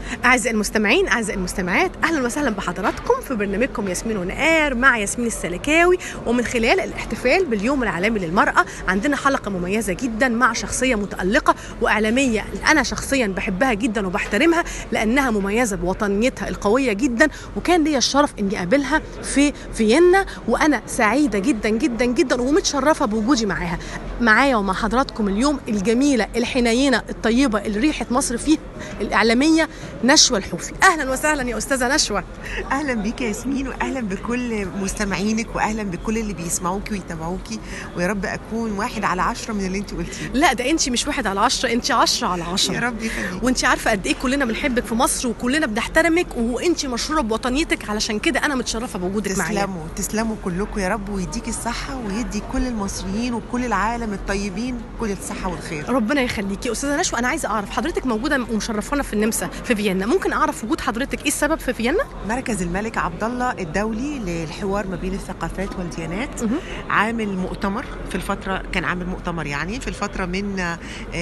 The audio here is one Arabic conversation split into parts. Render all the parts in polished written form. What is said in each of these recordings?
أعزائي المستمعين أعزائي المستمعات، أهلا وسهلا بحضراتكم في برنامجكم ياسمين ونقار مع ياسمين السلكاوي. ومن خلال الاحتفال باليوم العالمي للمرأة عندنا حلقة مميزة جدا مع شخصية متألقة وإعلامية أنا شخصيا بحبها جدا وبحترمها لأنها مميزة بوطنيتها القوية جدا، وكان لي الشرف أني أقابلها في فيينا، وأنا سعيدة جدا جدا جدا ومتشرفة بوجودي معايا ومع حضراتكم اليوم الجميلة الحنينة الطيبة اللي ريحة مصر فيه، الإعلامية نشوى الحوفي. أهلا وسهلا يا أستاذة نشوى. أهلا بك يا ياسمين، وأهلا بكل مستمعينك، وأهلا بكل اللي بيسمعوكي ويتابعوكي، ويا رب أكون 1/10 من اللي أنت قلتيه. لا ده أنت مش 1/10، أنت 10/10 يا رب يخليك. وأنت عارفة قد إيه كلنا بنحبك في مصر وكلنا بنحترمك، وأنت مشهورة بوطنيتك، علشان كده أنا متشرفة بوجودك معايا. تسلموا كلكم يا رب، ويديك الصحة ويدي كل المصريين وكل العالم الطيبين كل الصحة والخير. ربنا يخليكي. أستاذة نشوى، أنا عايزة أعرف حضرتك موجودة ومشرفانا في النمسا في فيينا، ممكن أعرف وجود حضرتك إيه السبب في فيينا؟ مركز الملك عبد الله الدولي للحوار ما بين الثقافات والديانات عامل مؤتمر في الفترة، كان عامل مؤتمر يعني في الفترة من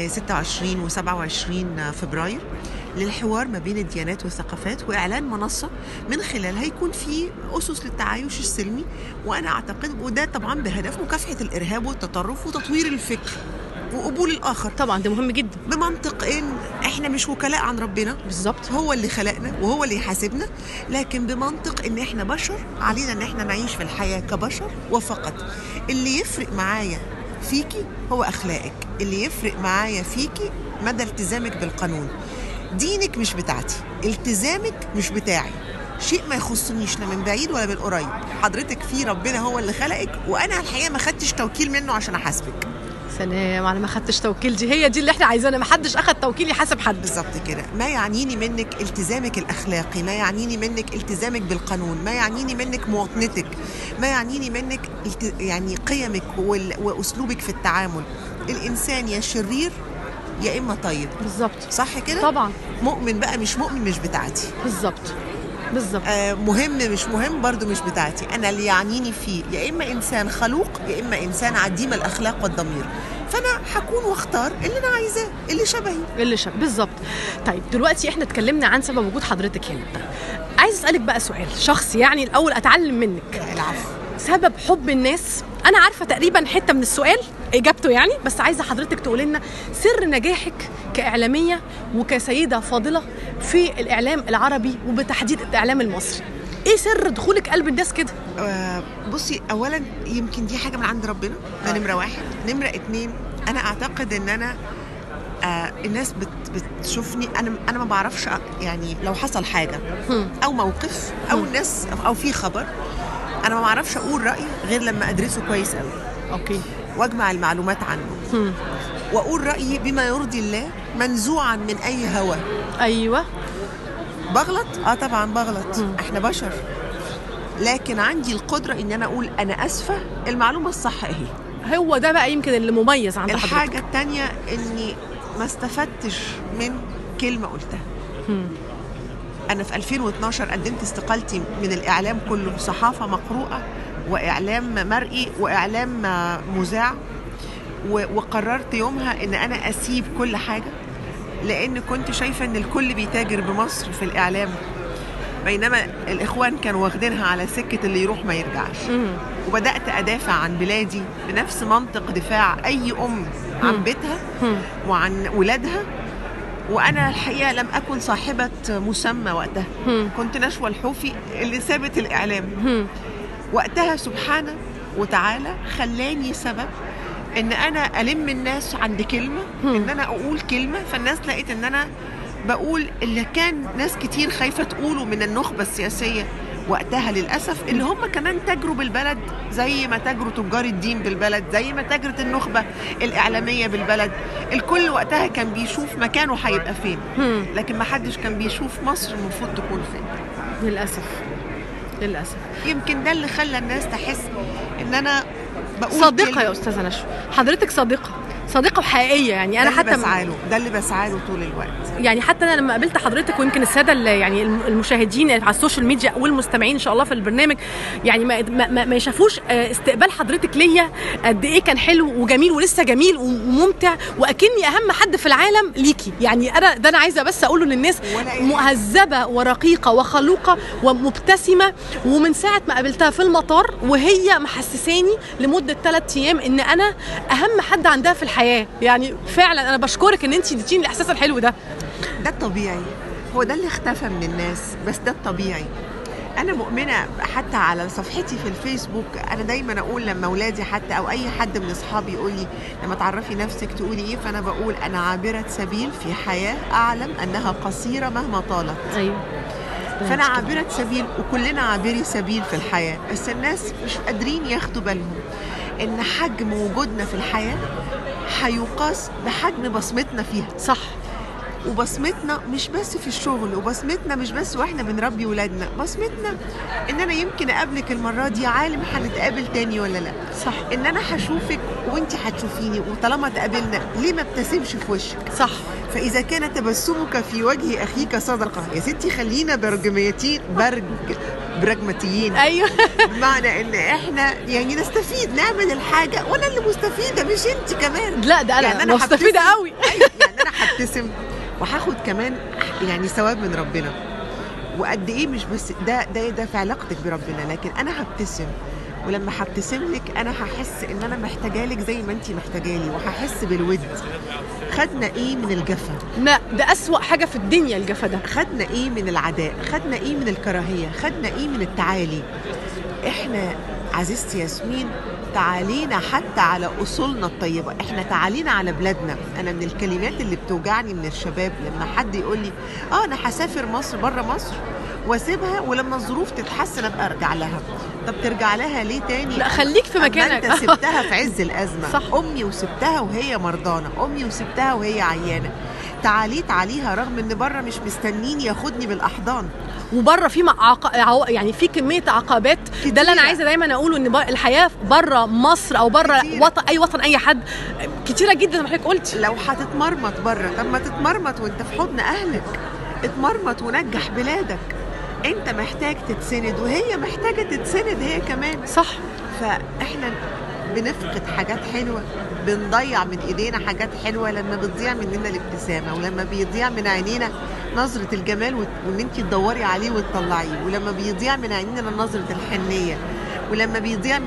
26 و27 فبراير للحوار ما بين الديانات والثقافات، وإعلان منصة من خلالها يكون في أسس للتعايش السلمي، وأنا أعتقد وده طبعا بهدف مكافحة الإرهاب والتطرف وتطوير الفكر وقبول الآخر. طبعا ده مهم جدا، بمنطق إن إحنا مش وكلاء عن ربنا، بالظبط، هو اللي خلقنا وهو اللي يحاسبنا، لكن بمنطق إن إحنا بشر، علينا إن إحنا نعيش في الحياة كبشر وفقط. اللي يفرق معايا فيكي هو أخلاقك، اللي يفرق معايا فيكي مدى التزامك بالقانون. دينك مش بتاعتي، التزامك مش بتاعي، شيء ما يخصنيش لا من بعيد ولا من قريب. حضرتك في ربنا هو اللي خلقك، وأنا الحقيقة ما خدتش توكيل منه عشان أحاسبك. سلام على ما خدتش توكيل، هي دي اللي احنا عايزينها، ما حدش اخد توكيل يحاسب حد. بالظبط كده. ما يعنيني منك التزامك الاخلاقي، ما يعنيني منك التزامك بالقانون، ما يعنيني منك مواطنتك، ما يعنيني منك يعني قيمك واسلوبك في التعامل. الانسان يا شرير يا اما طيب. بالظبط، صح كده؟ طبعا. مؤمن بقى مش مؤمن مش بتاعتي. بالظبط بالظبط. مهم مش مهم برضو مش بتاعتي. انا اللي يعنيني فيه يا اما انسان خلوق يا اما انسان عديم الاخلاق والضمير، فانا هكون واختار اللي انا عايزاه، اللي شبهي بالظبط. طيب دلوقتي احنا اتكلمنا عن سبب وجود حضرتك هنا. طيب عايز اسالك بقى سؤال شخصي، يعني الاول اتعلم منك. العفو. سبب حب الناس، انا عارفه تقريبا حته من السؤال اجابته يعني، بس عايزه حضرتك تقول لنا سر نجاحك كاعلاميه وكسيده فاضله في الاعلام العربي وبتحديد الاعلام المصري. ايه سر دخولك قلب الناس كده؟ بصي، اولا يمكن دي حاجه من عند ربنا، ده نمره واحد. نمره اتنين، انا اعتقد ان انا الناس بتشوفني، انا ما بعرفش يعني لو حصل حاجه او موقف او الناس او في خبر، انا ما بعرفش اقول رايي غير لما ادرسه كويس قوي. اوكي. واجمع المعلومات عنه واقول رايي بما يرضي الله منزوعا من اي هوى. ايوه. بغلط، طبعا بغلط، احنا بشر، لكن عندي القدره ان انا اقول انا اسفه، المعلومه الصح اهي. هو ده بقى يمكن اللي مميز عند حضرتك. الحاجه الثانيه اني ما استفدتش من كلمه قلتها. أنا في 2012 قدمت استقالتي من الإعلام كله، صحافة مقروءة وإعلام مرئي وإعلام مذاع، وقررت يومها إن أنا أسيب كل حاجة، لأن كنت شايفة إن الكل بيتاجر بمصر في الإعلام، بينما الإخوان كانوا واخدينها على سكة اللي يروح ما يرجعش. وبدأت أدافع عن بلادي بنفس منطق دفاع أي أم عن بيتها وعن ولادها. وأنا الحقيقة لم أكن صاحبة مسمى وقتها، كنت نشوى الحوفي اللي سابت الإعلام. وقتها سبحانه وتعالى خلاني سبب إن أنا ألم الناس عند كلمة، إن أنا أقول كلمة، فالناس لقيت إن أنا بقول اللي كان ناس كتير خايفة تقوله من النخبة السياسية وقتها للأسف، اللي هم كمان تجروا بالبلد زي ما تجروا تجار الدين بالبلد، زي ما تجرت النخبة الإعلامية بالبلد. الكل وقتها كان بيشوف مكانه هيبقى فين، لكن ما حدش كان بيشوف مصر المفروض تكون فين. للأسف. يمكن ده اللي خلى الناس تحس إن أنا بقول صادقة يا أستاذة نشوى. حضرتك صادقة صديقه حقيقيه. يعني انا حتى ده اللي بسعى له طول الوقت. يعني حتى انا لما قابلت حضرتك، ويمكن الساده يعني المشاهدين على السوشيال ميديا والمستمعين ان شاء الله في البرنامج، يعني ما يشافوش استقبال حضرتك ليا قد ايه كان حلو وجميل ولسه جميل وممتع، واكني اهم حد في العالم ليكي. يعني انا عايزه بس اقوله للناس مهذبه ورقيقه وخلوقه ومبتسمه. ومن ساعه ما قابلتها في المطار وهي محسساني لمده 3 ايام ان انا اهم حد عندها في الحياه. يعني فعلا انا بشكرك ان انت اديتيني الاحساس الحلو ده. ده الطبيعي، هو ده اللي اختفى من الناس، بس ده الطبيعي. أنا مؤمنة حتى على صفحتي في الفيسبوك، أنا دايما أقول لما أولادي حتى أو أي حد من أصحابي يقول لي لما تعرفي نفسك تقولي إيه، فأنا بقول أنا عابرة سبيل في حياة أعلم أنها قصيرة مهما طالت. أيوه. فأنا عابرة سبيل، وكلنا عابري سبيل في الحياة، بس الناس مش قادرين ياخدوا بالهم إن حجم وجودنا في الحياة هيقاس بحجم بصمتنا فيها. صح. وبصمتنا مش بس في الشغل، وبصمتنا مش بس واحنا بنربي ولادنا، بصمتنا ان انا يمكن اقابلك المره دي عالم هنتقابل تاني ولا لا. صح. ان انا هشوفك وانت هتشوفيني، وطالما تقابلنا ليه ما ابتسمش في وشك؟ صح. فاذا كان تبسمك في وجه اخيك صدقه، يا ستي خلينا براجماتيين. ايوه. بمعنى ان احنا يعني نستفيد، نعمل الحاجه، وانا اللي مستفيده مش انت كمان. لا ده انا يعني مستفيده قوي. أيوة، يعني انا هبتسم وهاخد كمان يعني ثواب من ربنا. وقد ايه مش بس ده في علاقتك بربنا، لكن انا هبتسم، ولما هبتسم لك انا هحس ان انا محتاجه لك زي ما انت محتاجه لي، وهحس بالود. خدنا ايه من الجفا؟ لا ده اسوأ حاجه في الدنيا الجفا ده. خدنا ايه من العداء؟ خدنا ايه من الكراهيه؟ خدنا ايه من التعالي؟ احنا عزيزتي ياسمين تعالينا حتى على أصولنا الطيبة، احنا تعالينا على بلادنا. أنا من الكلمات اللي بتوجعني من الشباب لما حد يقول لي أنا هسافر مصر بره مصر واسيبها، ولما الظروف تتحسن ابقى ارجع لها. طب ترجع لها ليه تاني؟ لا خليك في مكانك. انت سبتها في عز الأزمة. صح. أمي وسبتها وهي مرضانة، أمي وسبتها وهي عيانة، تعاليت عليها رغم ان بره مش مستنين ياخدني بالاحضان، وبره في يعني في كميه عقبات. ده اللي انا عايزه دايما اقوله، ان الحياه بره مصر او بره اي وطن اي حد كتيره جدا زي ما حضرتك قلتي. لو هتتمرمط بره، طب ما تتمرمط وانت في حضن اهلك، اتمرمط ونجح بلادك. انت محتاج تتسند وهي محتاجه تتسند هي كمان. صح. فاحنا بنفقد حاجات حلوة، بنضيع من ايدينا حاجات حلوة لما بتضيع مننا الابتسامة، ولما بيضيع من عينينا نظرة الجمال وان انت تدوري عليه وتطلعيه، ولما بيضيع من عينينا نظرة الحنية، ولما بيضيع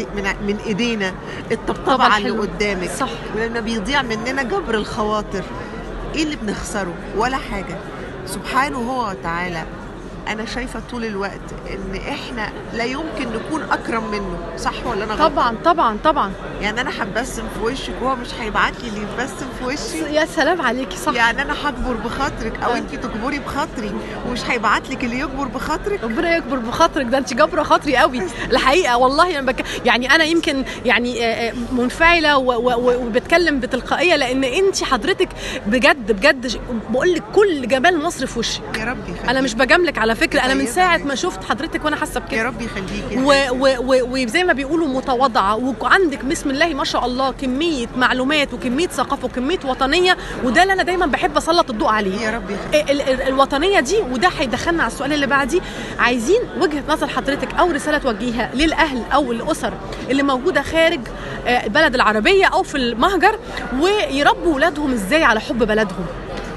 من ايدينا الطبطبة على اللي قدامك. صح. ولما بيضيع مننا جبر الخواطر، ايه اللي بنخسره؟ ولا حاجة. سبحانه هو وتعالى أنا شايفة طول الوقت إن إحنا لا يمكن نكون أكرم منه. صح ولا أنا غلط؟ طبعا طبعا طبعا. يعني أنا هبسم في وشك وهو مش هيبعت لي اللي يبسم في وشي. يا سلام عليكي. صح. يعني أنا هجبر بخاطرك أو أنت تجبري بخاطري، ومش هيبعت لك اللي يجبر بخاطرك. ربنا يجبر بخاطرك، ده أنت جبرة خاطري قوي الحقيقة. والله أنا يعني أنا يمكن يعني منفعلة وبتكلم بتلقائية، لأن أنت حضرتك بجد بجد بقول لك كل جمال مصر في وشك. يا رب يخليك. أنا مش بجاملك على فكرة، أنا من ساعة ما شفت حضرتك وأنا حاسة بكده. يا رب يخليكي. وزي ما بيقولوا متواضعة، وعندك بسم الله ما شاء الله كمية معلومات وكمية ثقافة وكمية وطنية، وده اللي أنا دايما بحب أسلط الضوء عليه. يا رب يخليكي. الوطنية دي، وده هيدخلنا على السؤال اللي بعديه. عايزين وجهة نظر حضرتك أو رسالة توجهيها للأهل أو الأسر اللي موجودة خارج البلد العربية أو في المهجر، ويربوا ولادهم إزاي على حب بلدهم.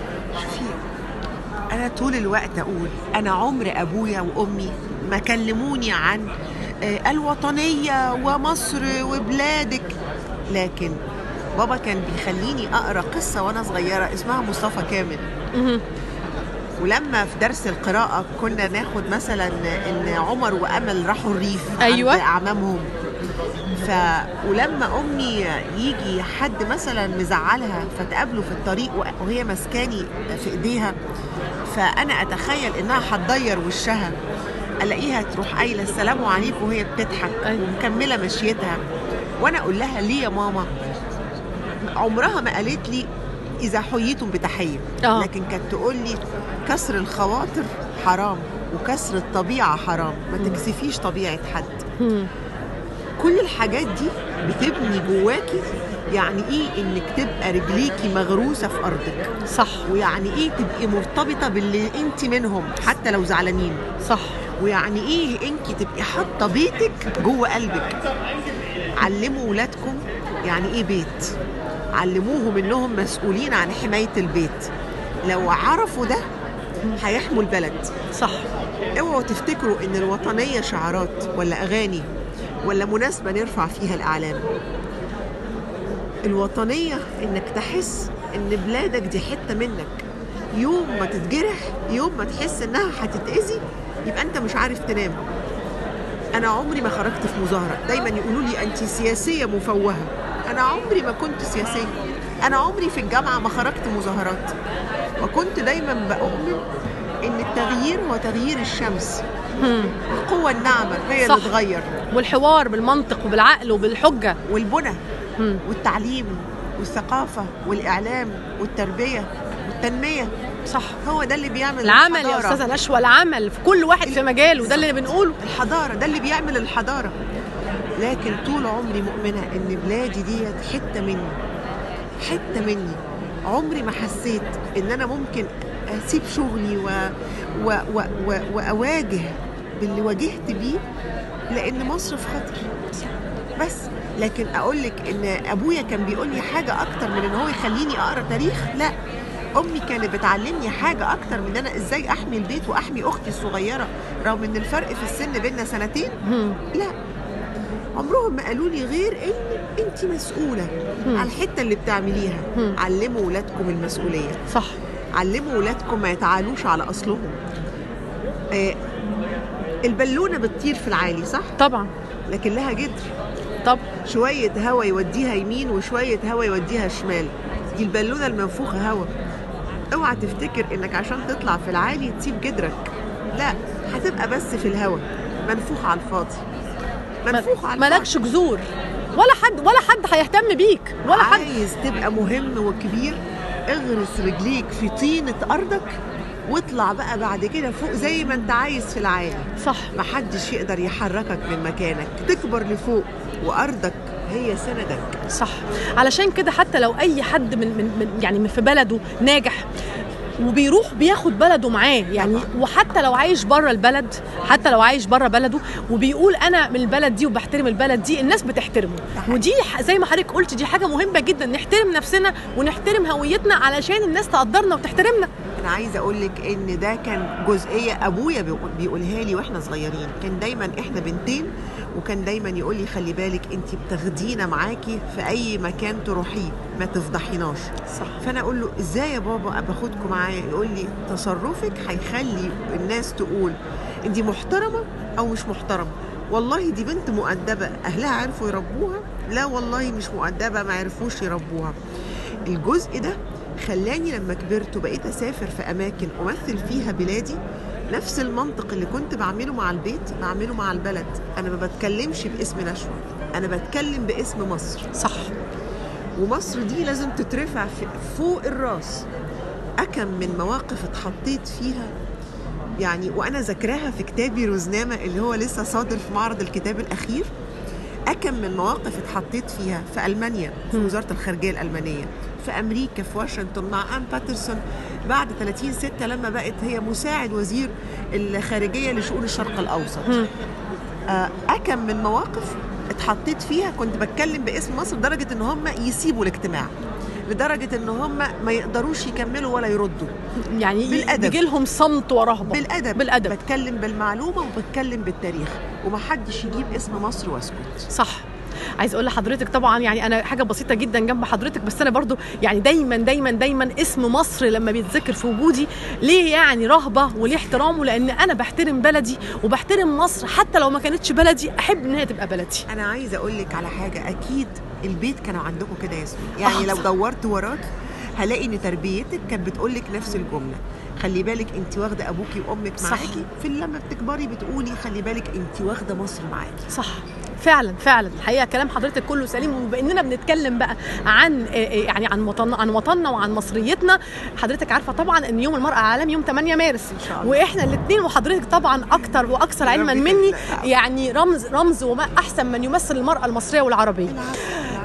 أنا طول الوقت أقول أنا عمر أبويا وأمي ما كلموني عن الوطنية ومصر وبلادك، لكن بابا كان بيخليني أقرأ قصة وأنا صغيرة اسمها مصطفى كامل. ولما في درس القراءة كنا ناخد مثلا إن عمر وأمل راحوا الريف. أيوة. عند أعمامهم. ولما أمي يجي حد مثلا مزعلها فتقابله في الطريق وهي مسكاني في إيديها، فأنا أتخيل إنها هتضير وشها، ألاقيها تروح قايلة السلام عليكم وهي بتضحك ومكملة مشيتها، وأنا أقول لها ليه يا ماما؟ عمرها ما قالت لي إذا حييتم بتحية، لكن كانت تقول لي كسر الخواطر حرام وكسر الطبيعة حرام، ما تكسفيش طبيعة حد. كل الحاجات دي بتبني جواكي يعني ايه انك تبقى رجليكي مغروسه في ارضك، صح. ويعني ايه تبقي مرتبطه باللي انت منهم حتى لو زعلانين، صح. ويعني ايه انت تبقي حاطه بيتك جوه قلبك. علموا ولادكم يعني ايه بيت، علموهم انهم مسؤولين عن حمايه البيت. لو عرفوا ده هيحموا البلد. صح. اوعوا تفتكروا ان الوطنيه شعارات ولا اغاني ولا مناسبه نرفع فيها الاعلام. الوطنيه انك تحس ان بلادك دي حته منك. يوم ما تتجرح، يوم ما تحس انها هتتاذي، يبقى انت مش عارف تنام. انا عمري ما خرجت في مظاهره، دايما يقولوا لي انت سياسيه مفوهه. انا عمري ما كنت سياسيه. انا عمري في الجامعه ما خرجت مظاهرات، وكنت دايما بؤمن ان التغيير هو تغيير الشمس. القوه الناعمه هي اللي تغير، والحوار بالمنطق وبالعقل وبالحجه والبنى والتعليم والثقافه والاعلام والتربيه والتنميه. صح. هو ده اللي بيعمل العمل الحضارة. يا استاذه نشوى، العمل في كل واحد في مجاله، ده اللي بنقوله. الحضاره ده اللي بيعمل الحضاره. لكن طول عمري مؤمنه ان بلادي ديت حته مني، حته مني. عمري ما حسيت ان انا ممكن اسيب شغلي واواجه باللي واجهت بيه لان مصر في خطر بس. لكن اقول لك ان ابويا كان بيقول لي حاجه اكتر من ان هو يخليني اقرا تاريخ، لا. امي كانت بتعلمني حاجه اكتر من انا ازاي احمي البيت واحمي اختي الصغيره رغم ان الفرق في السن بيننا سنتين. لا، عمرهم ما قالوا لي غير ان انت مسؤوله على الحته اللي بتعمليها. علموا ولادكم المسؤوليه. صح. علموا ولادكم ما يتعالوش على اصلهم. البالونه بتطير في العالي، صح؟ طبعا. لكن لها جدر. طب شويه هوا يوديها يمين وشويه هوا يوديها شمال. دي البالونه المنفوخه هوا. اوعى تفتكر انك عشان تطلع في العالي تسيب جدرك، لا، هتبقى بس في الهوا منفوخ على الفاضي، منفوخ على الفاضي. مالكش جذور، ولا حد هيهتم بيك، ولا حد. عايز تبقى مهم وكبير، اغرس رجليك في طينة ارضك واطلع بقى بعد كده فوق زي ما انت عايز في العالي. صح. محدش يقدر يحركك من مكانك، تكبر لفوق وارضك هي سندك. صح. علشان كده حتى لو اي حد من في بلده ناجح وبيروح بياخد بلده معاه يعني، وحتى لو عايش بره البلد، حتى لو عايش بره بلده وبيقول انا من البلد دي وبحترم البلد دي، الناس بتحترمه. ودي زي ما حضرتك قلت دي حاجه مهمه جدا، نحترم نفسنا ونحترم هويتنا علشان الناس تقدرنا وتحترمنا. انا عايزه اقول لك ان ده كان جزئيه ابويا بيقولها لي واحنا صغيرين. كان دايما احنا بنتين، وكان دايما يقول لي خلي بالك انت بتاخدينا معاكي في اي مكان تروحيه، ما تفضحيناش. صح. فانا اقول له ازاي يا بابا باخدكم معايا؟ يقول لي تصرفك هيخلي الناس تقول انت محترمه او مش محترمه. والله دي بنت مؤدبه اهلها عرفوا يربوها، لا والله مش مؤدبه ما عرفوش يربوها. الجزء ده خلاني لما كبرت وبقيت اسافر في اماكن امثل فيها بلادي، نفس المنطق اللي كنت بعمله مع البيت بعمله مع البلد. انا ما بتكلمش باسم نشوى، انا بتكلم باسم مصر. صح. ومصر دي لازم تترفع فوق الراس. أكم من مواقف اتحطيت فيها يعني، وأنا ذاكراها في كتابي روزنامة اللي هو لسه صادر في معرض الكتاب الأخير. أكم من مواقف اتحطيت فيها في ألمانيا في وزارة الخارجية الألمانية، في أمريكا في واشنطن مع آن باترسون بعد 30/6 لما بقت هي مساعد وزير الخارجية لشؤون الشرق الأوسط. أكم من مواقف اتحطيت فيها كنت بتكلم باسم مصر لدرجة ان هم يسيبوا الاجتماع، لدرجة ان هم ما يقدروش يكملوا ولا يردوا. يعني بالأدب، بيجي لهم صمت ورهبة. بالأدب بتكلم بالمعلومة وبتكلم بالتاريخ، ومحدش يجيب اسم مصر واسكت. صح. عايز اقول لحضرتك طبعا يعني انا حاجه بسيطه جدا جنب حضرتك، بس انا برضو يعني دايما اسم مصر لما بيتذكر في وجودي ليه يعني رهبه وليه احترامه، لان انا بحترم بلدي وبحترم مصر حتى لو ما كانتش بلدي، احب ان هي تبقى بلدي. انا عايزه اقول لك على حاجه، اكيد البيت كانوا عندكم كده يا ياسمين، يعني لو دورت وراك هلاقي ان تربيتك كانت بتقول لك نفس الجمله، خلي بالك انت واخده ابوكي وامك معاكي. في لما بتكبري بتقولي خلي بالك انت واخده مصر معاكي. صح. فعلا الحقيقه كلام حضرتك كله سليم. وباننا بنتكلم بقى عن يعني عن وطننا وعن مصريتنا، حضرتك عارفه طبعا ان يوم المراه العالمي يوم 8 مارس إن شاء الله. واحنا الاثنين وحضرتك طبعا اكتر واكثر علما مني يعني رمز وما احسن من يمثل المراه المصريه والعربيه.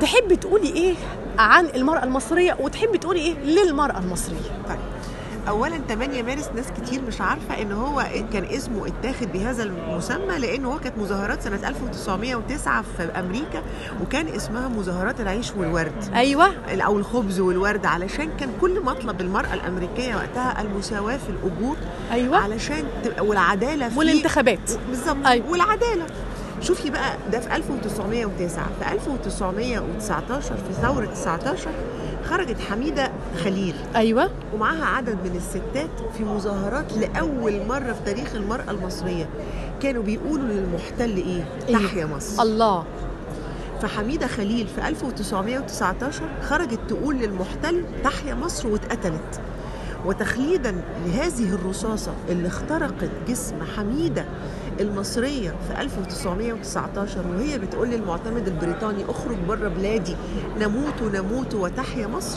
تحبي تقولي ايه عن المرأة المصرية وتحبي تقولي ايه للمرأة المصرية؟ طيب، اولا 8 مارس ناس كتير مش عارفه ان هو كان اسمه اتاخد بهذا المسمى لان هو كانت مظاهرات سنه 1909 في امريكا، وكان اسمها مظاهرات العيش والورد. ايوه، او الخبز والورد، علشان كان كل مطلب المراه الامريكيه وقتها المساواه في الاجور. ايوه، علشان تبقى والعداله في والانتخابات بالظبط. أيوة. والعداله. شوفي بقى، ده في 1909. في 1919 في ثوره 19 خرجت حميدة خليل، ايوه، ومعها عدد من الستات في مظاهرات لأول مرة في تاريخ المرأة المصرية. كانوا بيقولوا للمحتل إيه؟ تحيا مصر. الله. فحميدة خليل في 1919 خرجت تقول للمحتل تحيا مصر، واتقتلت. وتخليدا لهذه الرصاصة اللي اخترقت جسم حميدة المصرية في 1919 وهي بتقول للمعتمد البريطاني اخرج بره بلادي، نموت نموت وتحيا مصر.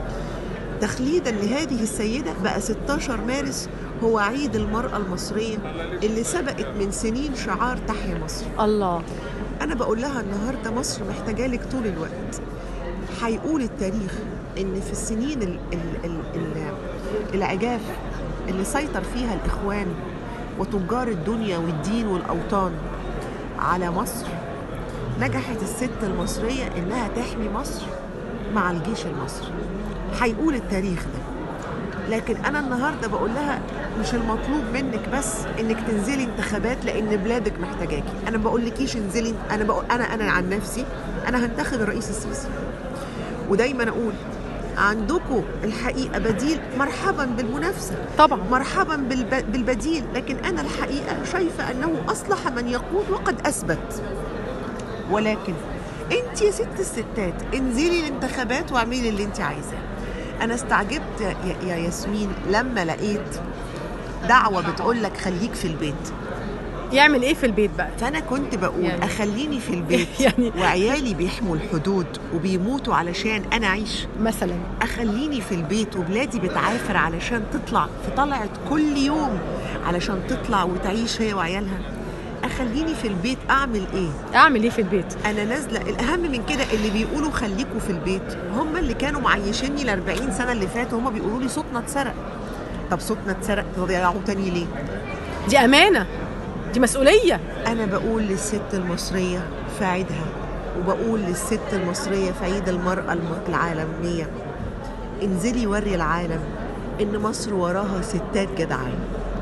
تخليدا لهذه السيدة بقى 16 مارس هو عيد المرأة المصرية اللي سبقت من سنين شعار تحيا مصر. الله. أنا بقول لها النهاردة مصر محتاجة لك طول الوقت. هيقول التاريخ إن في السنين العجاف اللي سيطر فيها الإخوان وتجار الدنيا والدين والأوطان على مصر، نجحت الست المصرية إنها تحمي مصر مع الجيش المصري. هيقول التاريخ ده. لكن أنا النهاردة بقول لها مش المطلوب منك بس إنك تنزلي انتخابات لأن بلادك محتاجاكي. أنا بقول لكيش انزلي. أنا عن نفسي أنا هنتخب الرئيس السيسي. ودايما أقول عندكم الحقيقة بديل، مرحبا بالمنافسة طبعا، مرحبا بالبديل، لكن أنا الحقيقة شايفة أنه أصلح من يقود وقد أثبت. ولكن أنت يا ست الستات انزلي الانتخابات واعملي اللي أنت عايزاه. أنا استعجبت يا ياسمين لما لقيت دعوة بتقول لك خليك في البيت. يعمل ايه في البيت بقى؟ فانا كنت بقول يعني اخليني في البيت يعني وعيالي بيحموا الحدود وبيموتوا علشان انا اعيش مثلا، اخليني في البيت وبلادي بتعافر علشان تطلع، في طلعت كل يوم علشان تطلع وتعيش هي وعيالها. اخليني في البيت اعمل ايه في البيت؟ انا نازله. الاهم من كده اللي بيقولوا خليكوا في البيت هم اللي كانوا معيشيني ال40 سنه اللي فاتوا، هم بيقولوا لي صوتنا اتسرق. طب صوتنا اتسرق تضيعوه تاني ليه؟ دي امانه، دي مسؤولية. أنا بقول للست المصرية في عيدها، وبقول للست المصرية في عيد المرأة العالمية، انزلي وري العالم إن مصر وراها ستات جدعان.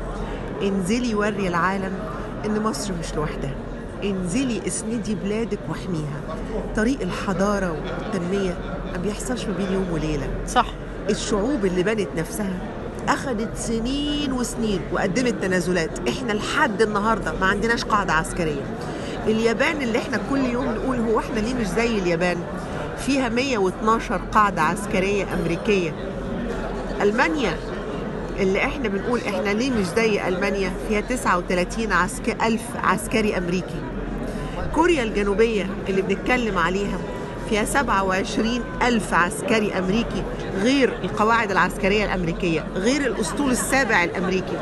انزلي وري العالم إن مصر مش لوحدها. انزلي اسندي بلادك واحميها. طريق الحضارة والتنمية ما بيحصلش ما بين يوم وليلة. صح. الشعوب اللي بنت نفسها أخذت سنين وسنين وقدمت تنازلات. إحنا لحد النهاردة ما عندناش قاعدة عسكرية. اليابان اللي إحنا كل يوم نقول هو إحنا ليه مش زي اليابان، فيها 112 قاعدة عسكرية أمريكية. ألمانيا اللي إحنا بنقول إحنا ليه مش زي ألمانيا، فيها 39 ألف عسكري أمريكي. كوريا الجنوبية اللي بنتكلم عليها فيها 27 ألف عسكري أمريكي، غير القواعد العسكرية الأمريكية، غير الأسطول السابع الأمريكي.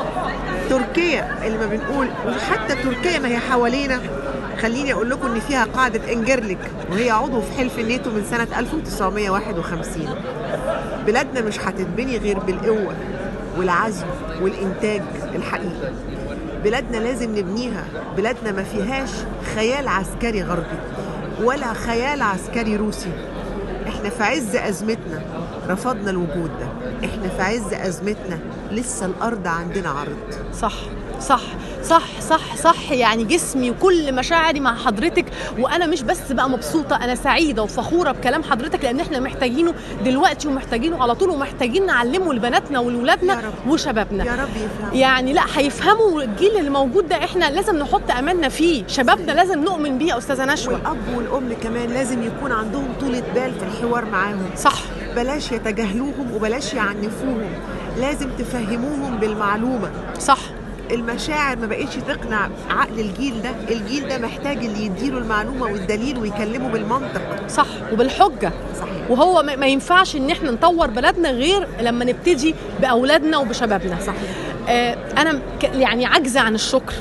تركيا اللي ما بنقول، وحتى تركيا ما هي حوالينا، خليني أقول لكم إن فيها قاعدة إنجرليك وهي عضو في حلف الناتو من سنة 1951. بلادنا مش هتتبني غير بالقوة والعزم والإنتاج الحقيقي. بلادنا لازم نبنيها. بلادنا ما فيهاش خيال عسكري غربي ولا خيال عسكري روسي. احنا في عز أزمتنا رفضنا الوجود ده. احنا في عز أزمتنا لسه الأرض عندنا عرض. صح صح صح صح صح. يعني جسمي وكل مشاعري مع حضرتك، وانا مش بس بقى مبسوطه، انا سعيده وفخوره بكلام حضرتك، لان احنا محتاجينه دلوقتي ومحتاجينه على طول، ومحتاجين نعلمه لبناتنا ولولادنا وشبابنا. يا رب يفهم. يعني لا هيفهموا. الجيل اللي موجود ده احنا لازم نحط املنا فيه، شبابنا لازم نؤمن بيه يا استاذه نشوى. والاب والام كمان لازم يكون عندهم طولة بال في الحوار معاهم. صح. بلاش يتجاهلوهم وبلاش يعنفوهم، لازم تفهموهم بالمعلومه. صح. المشاعر ما بقتش تقنع عقل الجيل ده. الجيل ده محتاج اللي يديله المعلومة والدليل ويكلمه بالمنطق. صح، وبالحجة. صحيح. وهو ما ينفعش ان احنا نطور بلدنا غير لما نبتدي بأولادنا وبشبابنا. صحيح. أنا يعني عاجزة عن الشكر،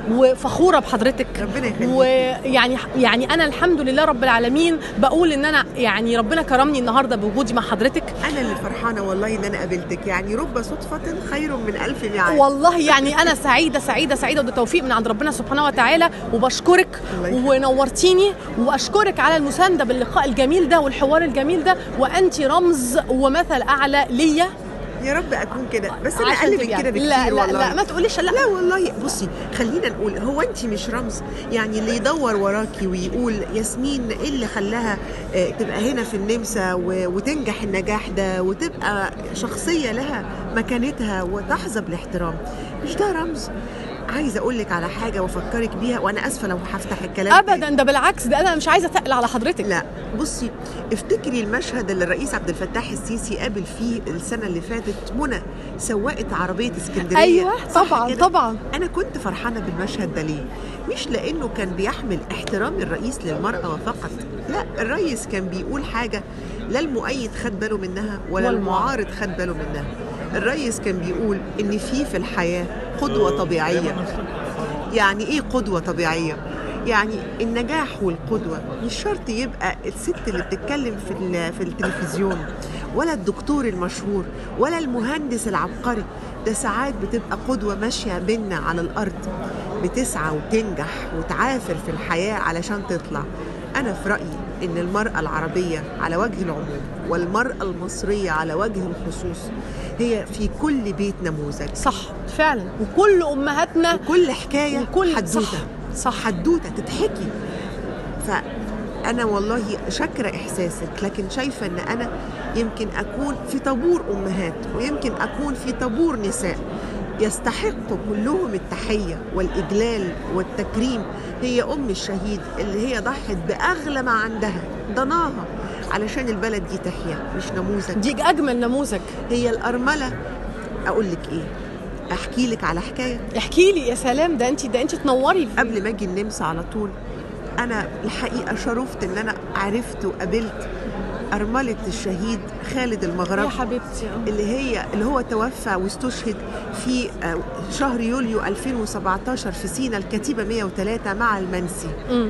وفخوره بحضرتك. ربنا يخليك. ويعني انا الحمد لله رب العالمين بقول ان انا يعني ربنا كرمني النهارده بوجودي مع حضرتك. انا اللي فرحانه والله ان انا قابلتك، يعني رب صدفه خير من 1000 ميعاد. والله يعني انا سعيده سعيده سعيده، وده توفيق من عند ربنا سبحانه وتعالى، وبشكرك ونورتيني، واشكرك على المسانده باللقاء الجميل ده والحوار الجميل ده، وانت رمز ومثل اعلى ليا. يا رب اكون كده، بس انا اقل من كده بكتير. لا والله لا ما تقوليش لا. لا والله بصي، خلينا نقول هو انت مش رمز، يعني اللي يدور وراكي ويقول ياسمين ايه اللي خلاها تبقى هنا في النمسا وتنجح النجاح ده وتبقى شخصيه لها مكانتها وتحظى بالاحترام، مش ده رمز؟ عايزه اقول لك على حاجه وافكرك بيها، وانا اسفه لو هفتح الكلام ابدا، ده بالعكس، ده انا مش عايزه اتقل على حضرتك. لا بصي، افتكري المشهد اللي الرئيس عبد الفتاح السيسي قابل فيه السنه اللي فاتت منى سواقه عربيه اسكندريه. ايوه طبعا طبعا. انا كنت فرحانه بالمشهد ده ليه؟ مش لانه كان بيحمل احترام الرئيس للمراه فقط، لا، الرئيس كان بيقول حاجه لا المؤيد خد باله منها ولا المعارض خد باله منها. الرئيس كان بيقول ان في الحياه قدوه طبيعيه. يعني ايه قدوه طبيعيه؟ يعني النجاح والقدوه مش شرط يبقى الست اللي بتتكلم في التلفزيون، ولا الدكتور المشهور، ولا المهندس العبقري. ده ساعات بتبقى قدوه ماشيه بينا على الارض، بتسعى وتنجح وتعافر في الحياه علشان تطلع. أنا في رأيي إن المرأة العربية على وجه العموم والمرأة المصرية على وجه الخصوص هي في كل بيت نموذج. صح فعلا، وكل أمهاتنا وكل حكاية وكل حدوتة. صح حدوتة تتحكي. فأنا والله شاكرة إحساسك، لكن شايفة إن أنا يمكن أكون في طابور أمهات، ويمكن أكون في طابور نساء يستحقوا كلهم التحية والإجلال والتكريم. هي أم الشهيد اللي هي ضحت بأغلى ما عندها، ضناها، علشان البلد دي تحيا، مش نموذج. دي أجمل نموذج. هي الأرملة. أقول لك إيه؟ أحكي لك على حكاية. احكي لي يا سلام، ده أنت تنوري. قبل ما أجي النمسا على طول، أنا الحقيقة شرفت إن أنا عرفت وقابلت أرملة الشهيد خالد المغربي يا حبيبتي، اللي هو توفى واستشهد في شهر يوليو 2017 في سينا، الكتيبة 103 مع المنسي.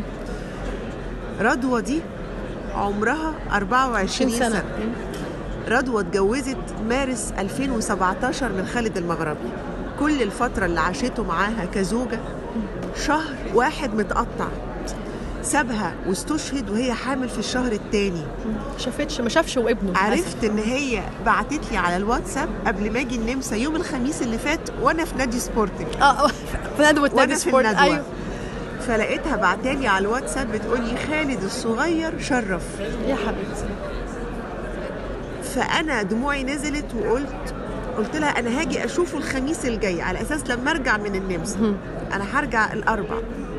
رضوى دي عمرها 24 سنة. رضوى اتجوزت مارس 2017 من خالد المغربي. كل الفترة اللي عاشته معاها كزوجة شهر واحد متقطع، سابها واستشهد وهي حامل في الشهر الثاني. ما شافش وابنه. عرفت ان هي بعتت لي على الواتساب قبل ما اجي النمسا يوم الخميس اللي فات وانا في نادي سبورتنج. في ندوة نادي سبورتنج. ايوه. فلقيتها بعتالي على الواتساب بتقولي خالد الصغير شرف. يا حبيبتي. فانا دموعي نزلت قلت لها انا هاجي اشوفه الخميس الجاي، على اساس لما ارجع من النمسا. انا هرجع الاربع.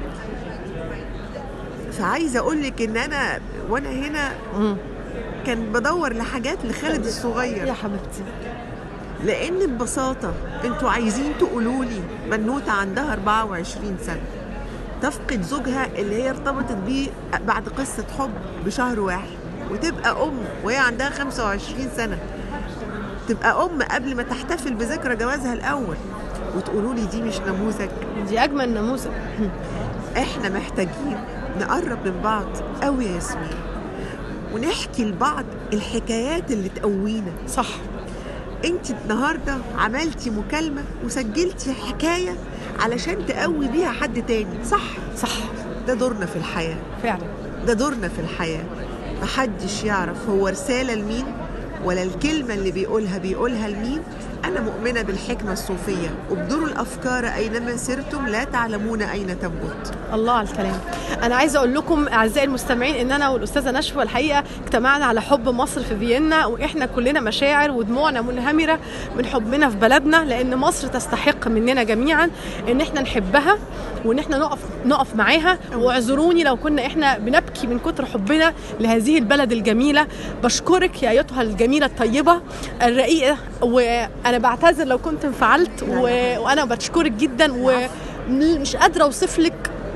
فعايزه اقول لك ان انا وانا هنا كان بدور لحاجات لخالد الصغير. يا حبيبتي، لان ببساطه انتوا عايزين تقولوا لي بنوته عندها 24 سنه تفقد زوجها اللي هي ارتبطت بيه بعد قصه حب بشهر واحد، وتبقى ام وهي عندها 25 سنه، تبقى ام قبل ما تحتفل بذكرى جوازها الاول، وتقولوا لي دي مش نموذج؟ دي اجمل نموذج. احنا محتاجين نقرب من بعض قوي يا ياسمين، ونحكي لبعض الحكايات اللي تقوينا. صح. انت النهارده عملتي مكالمه وسجلتي حكايه علشان تقوي بيها حد تاني. صح. ده دورنا في الحياه فعلا، ده دورنا في الحياه. محدش يعرف هو رساله لمين ولا الكلمه اللي بيقولها لمين. أنا مؤمنة بالحكمة الصوفية، ابدروا الأفكار أينما سرتم لا تعلمون أين تنبت. الله على الكلام. أنا عايزة أقول لكم أعزائي المستمعين إن أنا والأستاذة نشوى الحقيقة اجتمعنا على حب مصر في فيينا، وإحنا كلنا مشاعر ودموعنا منهمرة من حبنا في بلدنا، لأن مصر تستحق مننا جميعا إن إحنا نحبها وإن إحنا نقف معاها. واعذروني لو كنا إحنا بنبكي من كتر حبنا لهذه البلد الجميلة. بشكرك يا أيتها الجميلة الطيبة الرقيقة، وأنا بعتذر لو كنت انفعلت، وأنا بشكرك جدا، ومش قادرة أوصف لك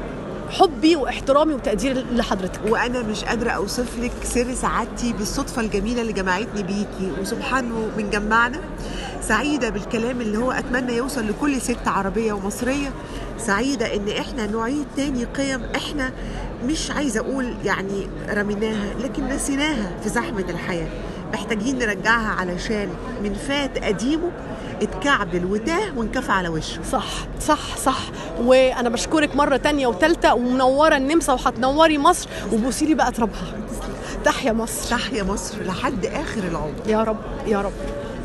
حبي واحترامي وتقديري لحضرتك. وانا مش قادره اوصف لك سر سعادتي بالصدفه الجميله اللي جمعتني بيكي، وسبحانه من جمعنا. سعيده بالكلام اللي هو اتمنى يوصل لكل ست عربيه ومصريه. سعيده ان احنا نعيد تاني قيم احنا مش عايزه اقول يعني رميناها، لكن نسيناها في زحمه الحياه. محتاجين نرجعها علشان من فات قديمه اتكعبل وتاه وانكفى على وشه. صح صح صح. وانا بشكرك مره تانية وثالثه، ومنوره النمسا وهتنوري مصر، وبوسيلي بقى ترابها. تحيا مصر. تحيا مصر لحد اخر العمر يا رب يا رب.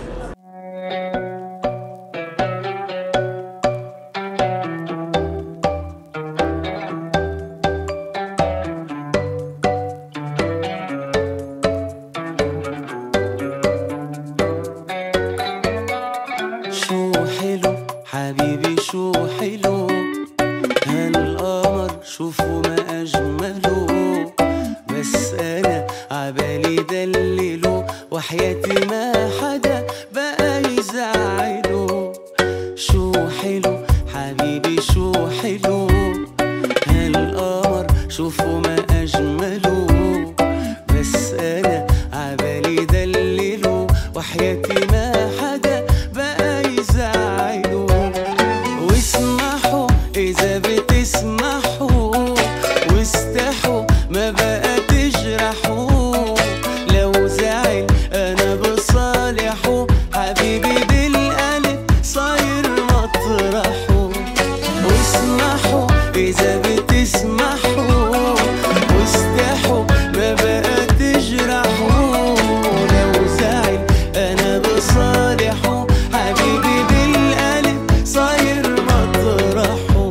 وحياتي ما حدا بقى يزعله. شو حلو حبيبي شو حلو هالقمر شوفوا ما أجمله، بس أنا عبالي دلله وحياتي ما حدا بقى يزعله. واسمحوا إذا بتسمحوا واستحوا ما بقى تجرحوا، لو زعل أنا بصالحه حبيبي بالقلب صاير مطرحه. واسمحوا إذا بتسمحوا واستحوا ما بقى تجرحوا، لو زعل أنا بصالحه حبيبي بالقلب صاير مطرحه.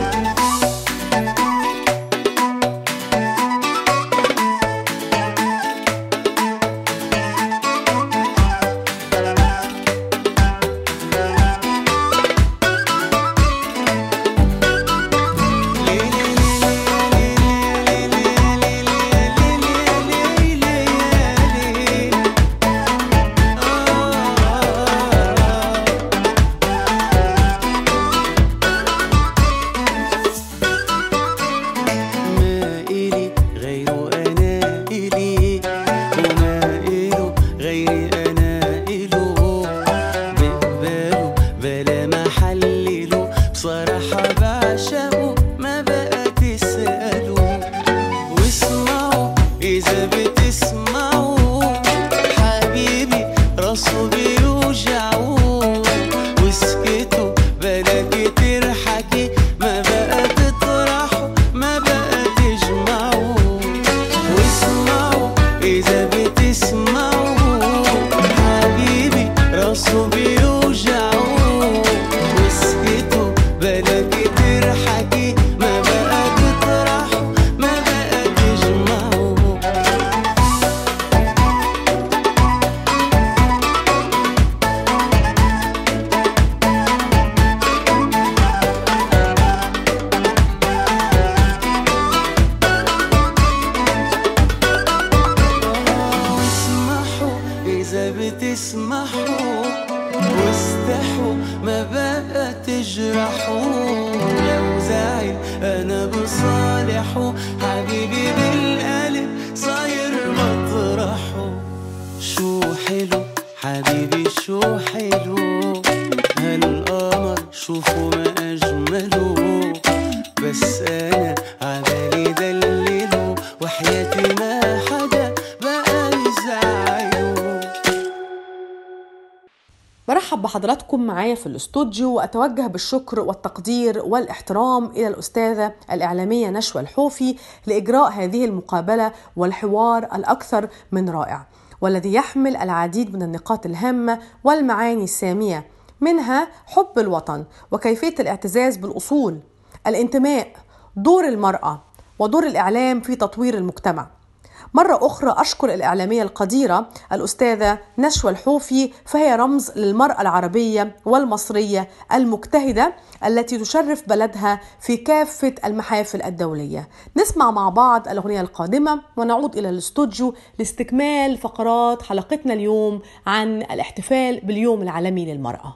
بتسمحوا واستحوا ما بقى تجرحوا، لو زعل أنا بصالحه حبيبي بالقلب صاير مطرحه. شو حلو حبيبي شو حلو هالقمر شوفوا ما أجمله، بس أنا عبالي دلله وحياتي ما حدا بقى يزعله. برحب بحضراتكم معايا في الاستوديو، وأتوجه بالشكر والتقدير والاحترام إلى الأستاذة الإعلامية نشوى الحوفي لإجراء هذه المقابلة والحوار الأكثر من رائع، والذي يحمل العديد من النقاط الهامة والمعاني السامية، منها حب الوطن وكيفية الاعتزاز بالأصول، الانتماء، دور المرأة، ودور الإعلام في تطوير المجتمع. مرة أخرى أشكر الإعلامية القديرة الأستاذة نشوى الحوفي، فهي رمز للمرأة العربية والمصرية المجتهدة التي تشرف بلدها في كافة المحافل الدولية. نسمع مع بعض الأغنية القادمة ونعود إلى الاستوديو لاستكمال فقرات حلقتنا اليوم عن الاحتفال باليوم العالمي للمرأة.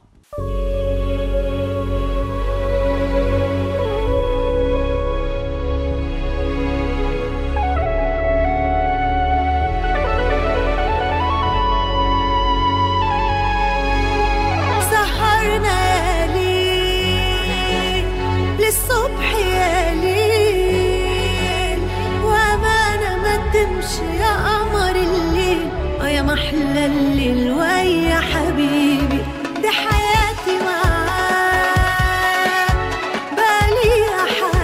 محلى الليل ويا حبيبي، دي حياتي معاك بقاليها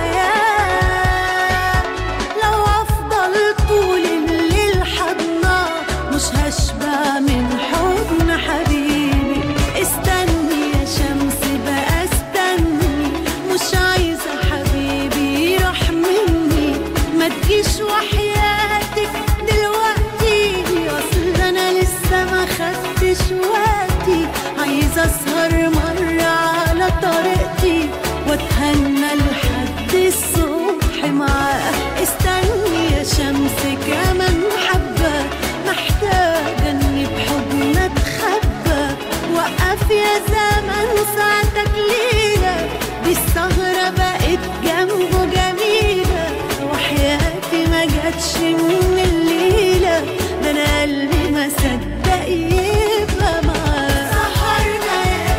حياة. لو أفضل طول الليل حضناه مش هشبع من حضن حبيبي. استني يا شمس بقى استني، مش عايزة حبيبي يروح مني. ما تجيش وحياتك دلوقتي، أصل أنا لسه ما خدتش وقتي. عايزة أسهر مرة على طريقتي واتهنى لحد الصبح معاه. استني يا شمس كمان حبة، محتاجة إني بحضن أتخبى. وقف يا زمن ساعتك ليلة، دي السهرة بقت جنبه جميلة. وحياتي ما جاتش من الليلة، ده أنا قلبي ما صدق يبقى معاه. سهرنا يا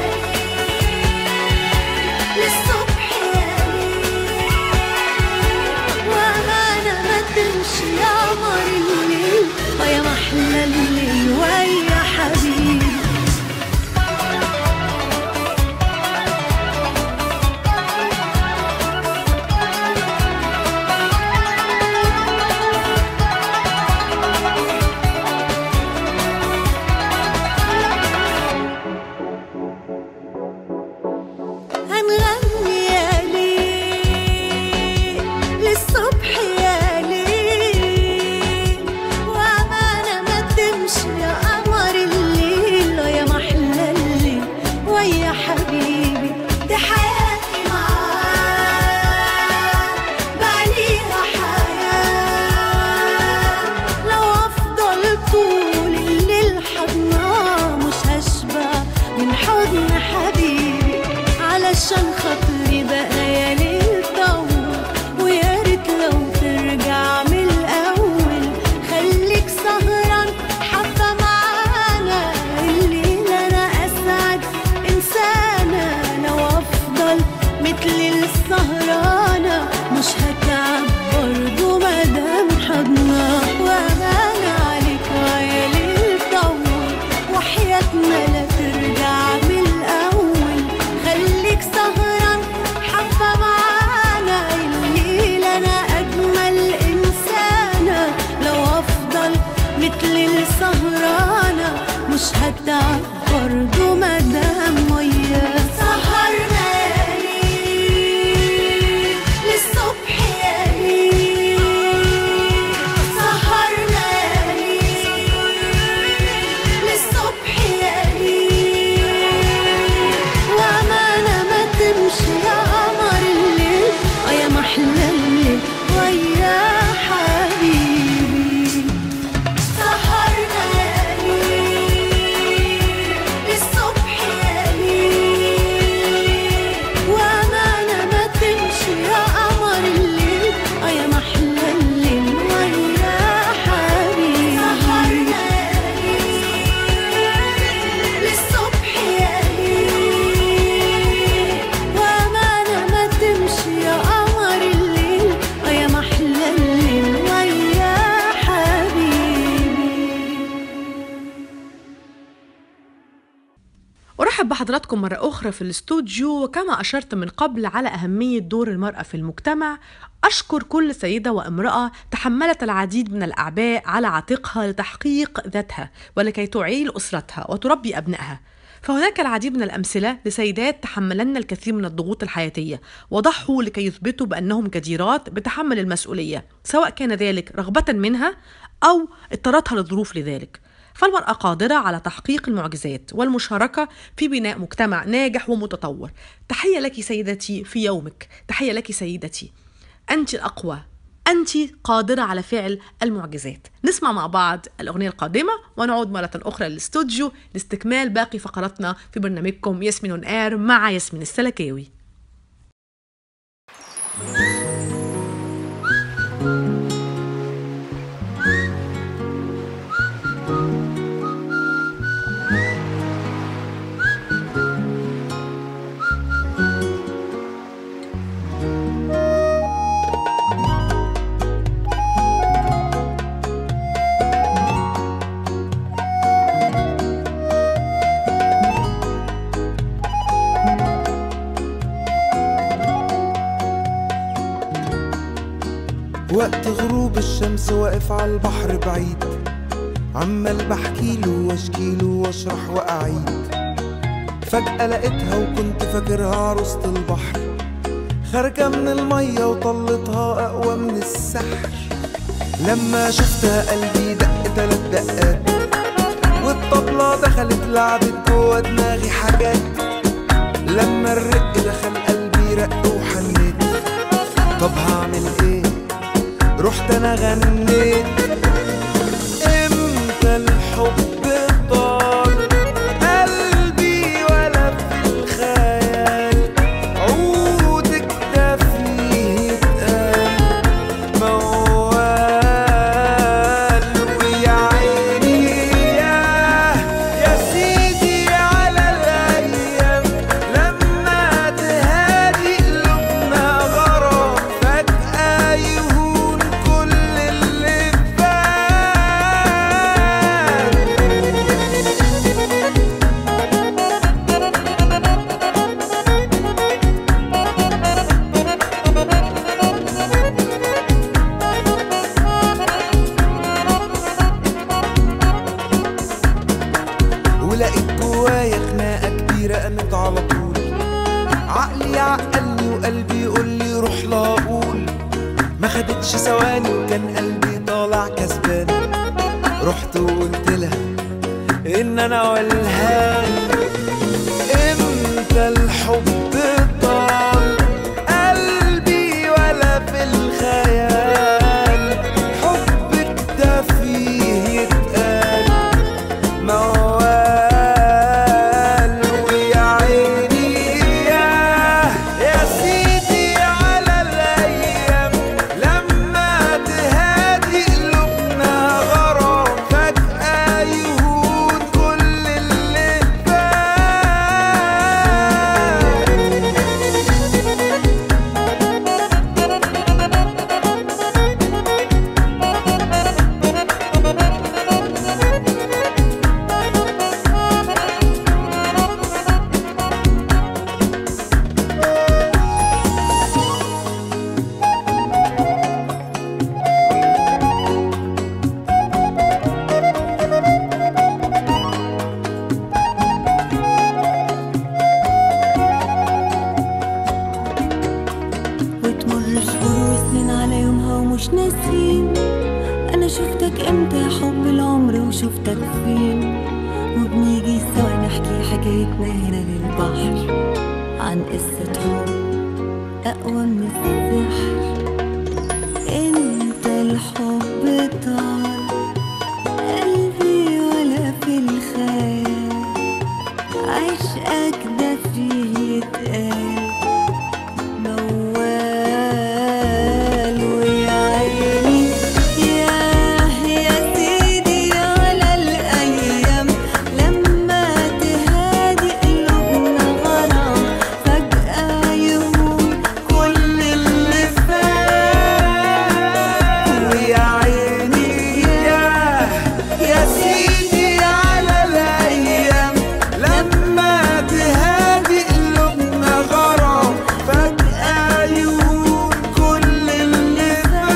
للصبح يا وأنا ما تمشي يا قمر الليل، ويا محلى الليل ويا حبيبي. هنغني يا ليل للصبح يا ليل، وأمانة ما تمشي يا قمر الليل، ويا محلى الليل ويا حبيبي. دي حياتي معاك بقاليها حياة. لو أفضل طول الليل حضناه مش هشبع من حضن حبيبي. علشان خاطري بقى يا ليل طول، ويا ريت لو ترجع من الأول. خليك سهران حتى معانا الليل، أنا أسعد إنسانة. لو أفضل مثل السهرانة مش هتعب برضو مادام حضنا. وأمانة عليك ويا ليل طول، وحياتنا لا ترجع من الأول. خليك سهران حبة معانا الليل، أنا أجمل إنسانة. لو أفضل مثل السهرانة مش هتعب برضو مادام وياك. سهرنا يا ليل للصبح يا ليل، سهرنا يا ليل للصبح يا ليل. وأمانة ما تمشي يا قمر الليل، ويا محلى الليل ويا حبيبي. سهرنا يا ليل للصبح يا ليل، وأمانة ما تمشي يا قمر الليل، ويا محلى الليل ويا حبيبي. سهرنا يا ليل للصبح يا ليل، وأمانة ما تمشي يا قمر الليل، ويا محلى الليل ويا حبيبي. أرحب بحضراتكم مرة أخرى في الاستوديو. وكما أشرت من قبل على أهمية دور المرأة في المجتمع، أشكر كل سيدة وامرأة تحملت العديد من الأعباء على عاتقها لتحقيق ذاتها ولكي تعيل أسرتها وتربي أبنائها. فهناك العديد من الأمثلة لسيدات تحملن الكثير من الضغوط الحياتية وضحوا لكي يثبتوا بأنهم جديرات بتحمل المسؤولية، سواء كان ذلك رغبة منها أو اضطرتها للظروف لذلك. فالمرأة قادرة على تحقيق المعجزات والمشاركة في بناء مجتمع ناجح ومتطور. تحية لك سيدتي في يومك، تحية لك سيدتي، أنت الأقوى، أنت قادرة على فعل المعجزات. نسمع مع بعض الأغنية القادمة ونعود مرة أخرى للاستوديو لاستكمال باقي فقراتنا في برنامجكم ياسمين اون اير مع ياسمين السلكاوي. وقت غروب الشمس واقف على البحر بعيد، عمال بحكيله واشكيله واشرح واعيد. فجأة لقيتها وكنت فاكرها عروسة البحر، خارجة من المية وطلتها أقوى من السحر. لما شفتها قلبي دق 3 دقات، والطبلة دخلت لعبت جوا دماغي حاجات. لما الرق دخل قلبي رق وحنيت، طب هعمل ايه؟ رحت انا غنيت. امتى الحب طال قلبي ولا في الخيال، عودك ده فيه اتقال موال. ويا عيني يا سيدي على الايام، لما تهادي قلوبنا غرام، فجأة يهون كل اللي ولقيت جوايا خناقة كبيرة قامت على طول. عقلي عقلني وقلبي يقولي روح لا اقول. ما خدتش ثواني وكان قلبي طالع كسبان. رحت وقلت لها ان انا والهان. امتى الحب طال قلبي ولا في الخيال، حبك ده فيه يتقال موال. ويا عيني يا سيدي على الايام، لما تهادي قلوبنا غرام، فجأة يهون كل اللي وتمر شهور وسنين على يومها ومش ناسين. انا شفتك امتى يا حب العمر وشفتك فين، وبنيجي سوا نحكي حكايتنا هنا للبحر، عن قصة حب اقوى من السحر. انت الحب طال قلبي ولا في الخيال، عشقك ده فيه يتقال موال. ويا عيني يا سيدي على الايام، لما تهادي قلوبنا غرام، فجأة يهون كل اللي فات. ويا عيني يا سيدي على الايام، لما تهادي قلوبنا غرام، فجأة يهون كل اللي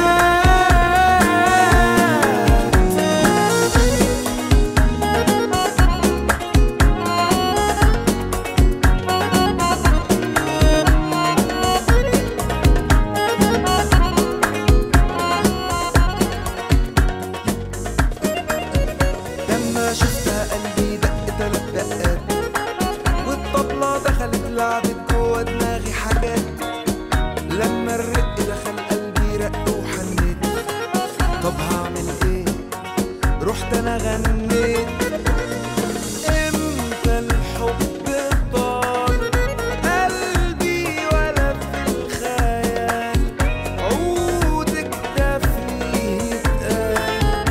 لما شفتها قلبي دق 3 دقات، والطبلة دخلت لعبت جوا دماغي حاجات. لما الرق دخل قلبي رق وحنيت، طب هعمل ايه؟ رحت انا غنيت. امتى الحب طال قلبي ولا في الخيال، عودك ده فيه يتقال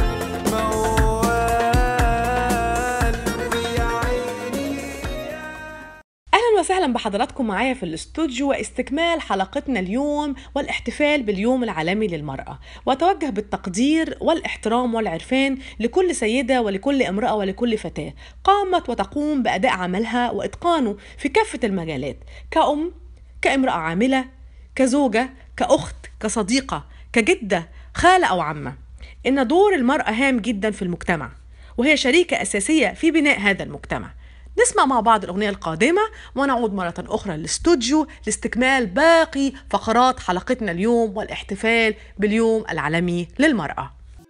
موال. ويا عيني اهلا وسهلا بحضراتكم معايا في الاستوديو واستكمال حلقتنا اليوم والاحتفال باليوم العالمي للمرأة، واتوجه بالتقدير والاحترام والعرفان لكل سيدة ولكل امرأة ولكل فتاة قامت وتقوم بأداء عملها وإتقانه في كافة المجالات، كأم، كامرأة عاملة، كزوجة، كأخت، كصديقة، كجدة، خالة أو عمة، إن دور المرأة هام جدا في المجتمع، وهي شريكة أساسية في بناء هذا المجتمع. نسمع مع بعض الأغنية القادمة ونعود مرة أخرى للاستوديو لاستكمال باقي فقرات حلقتنا اليوم والاحتفال باليوم العالمي للمرأة.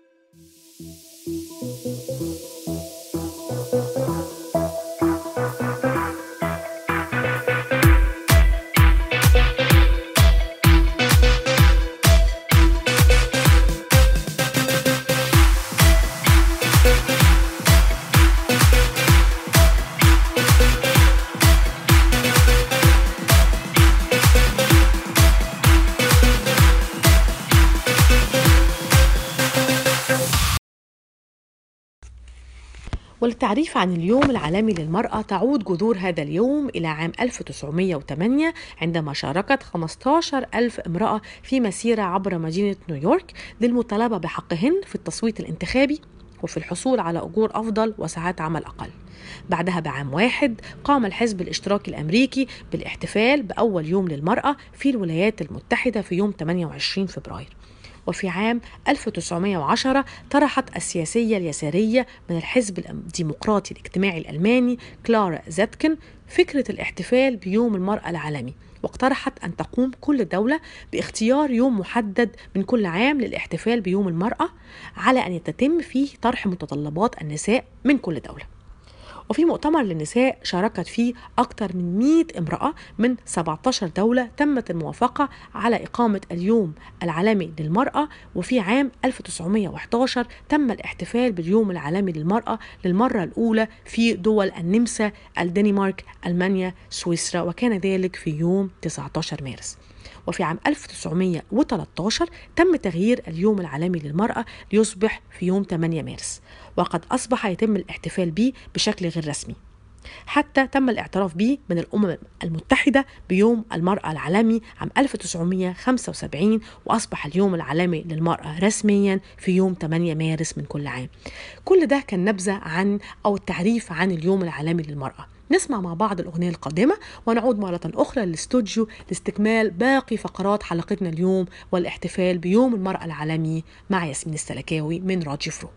وللتعريف عن اليوم العالمي للمرأة، تعود جذور هذا اليوم إلى عام 1908 عندما شاركت 15,000 امرأة في مسيرة عبر مدينة نيويورك للمطالبة بحقهن في التصويت الانتخابي وفي الحصول على أجور أفضل وساعات عمل أقل. بعدها بعام واحد قام الحزب الاشتراكي الأمريكي بالاحتفال بأول يوم للمرأة في الولايات المتحدة في يوم 28 فبراير. وفي عام 1910 طرحت السياسية اليسارية من الحزب الديمقراطي الاجتماعي الألماني كلارا زيتكن فكرة الاحتفال بيوم المرأة العالمي، واقترحت أن تقوم كل دولة باختيار يوم محدد من كل عام للاحتفال بيوم المرأة، على أن يتم فيه طرح متطلبات النساء من كل دولة. وفي مؤتمر للنساء شاركت فيه أكثر من 100 امرأة من 17 دولة تمت الموافقة على إقامة اليوم العالمي للمرأة. وفي عام 1911 تم الاحتفال باليوم العالمي للمرأة للمرة الأولى في دول النمسا، الدنمارك، ألمانيا، سويسرا، وكان ذلك في يوم 19 مارس. وفي عام 1913 تم تغيير اليوم العالمي للمرأة ليصبح في يوم 8 مارس، وقد أصبح يتم الاحتفال به بشكل غير رسمي، حتى تم الاعتراف به من الأمم المتحدة بيوم المرأة العالمي عام 1975، وأصبح اليوم العالمي للمرأة رسميا في يوم 8 مارس من كل عام. كل ده كان نبذة عن أو التعريف عن اليوم العالمي للمرأة. نسمع مع بعض الأغنية القادمة ونعود مرة أخرى للاستوديو لاستكمال باقي فقرات حلقتنا اليوم والاحتفال بيوم المرأة العالمي مع ياسمين السلكاوي من راديو فرو.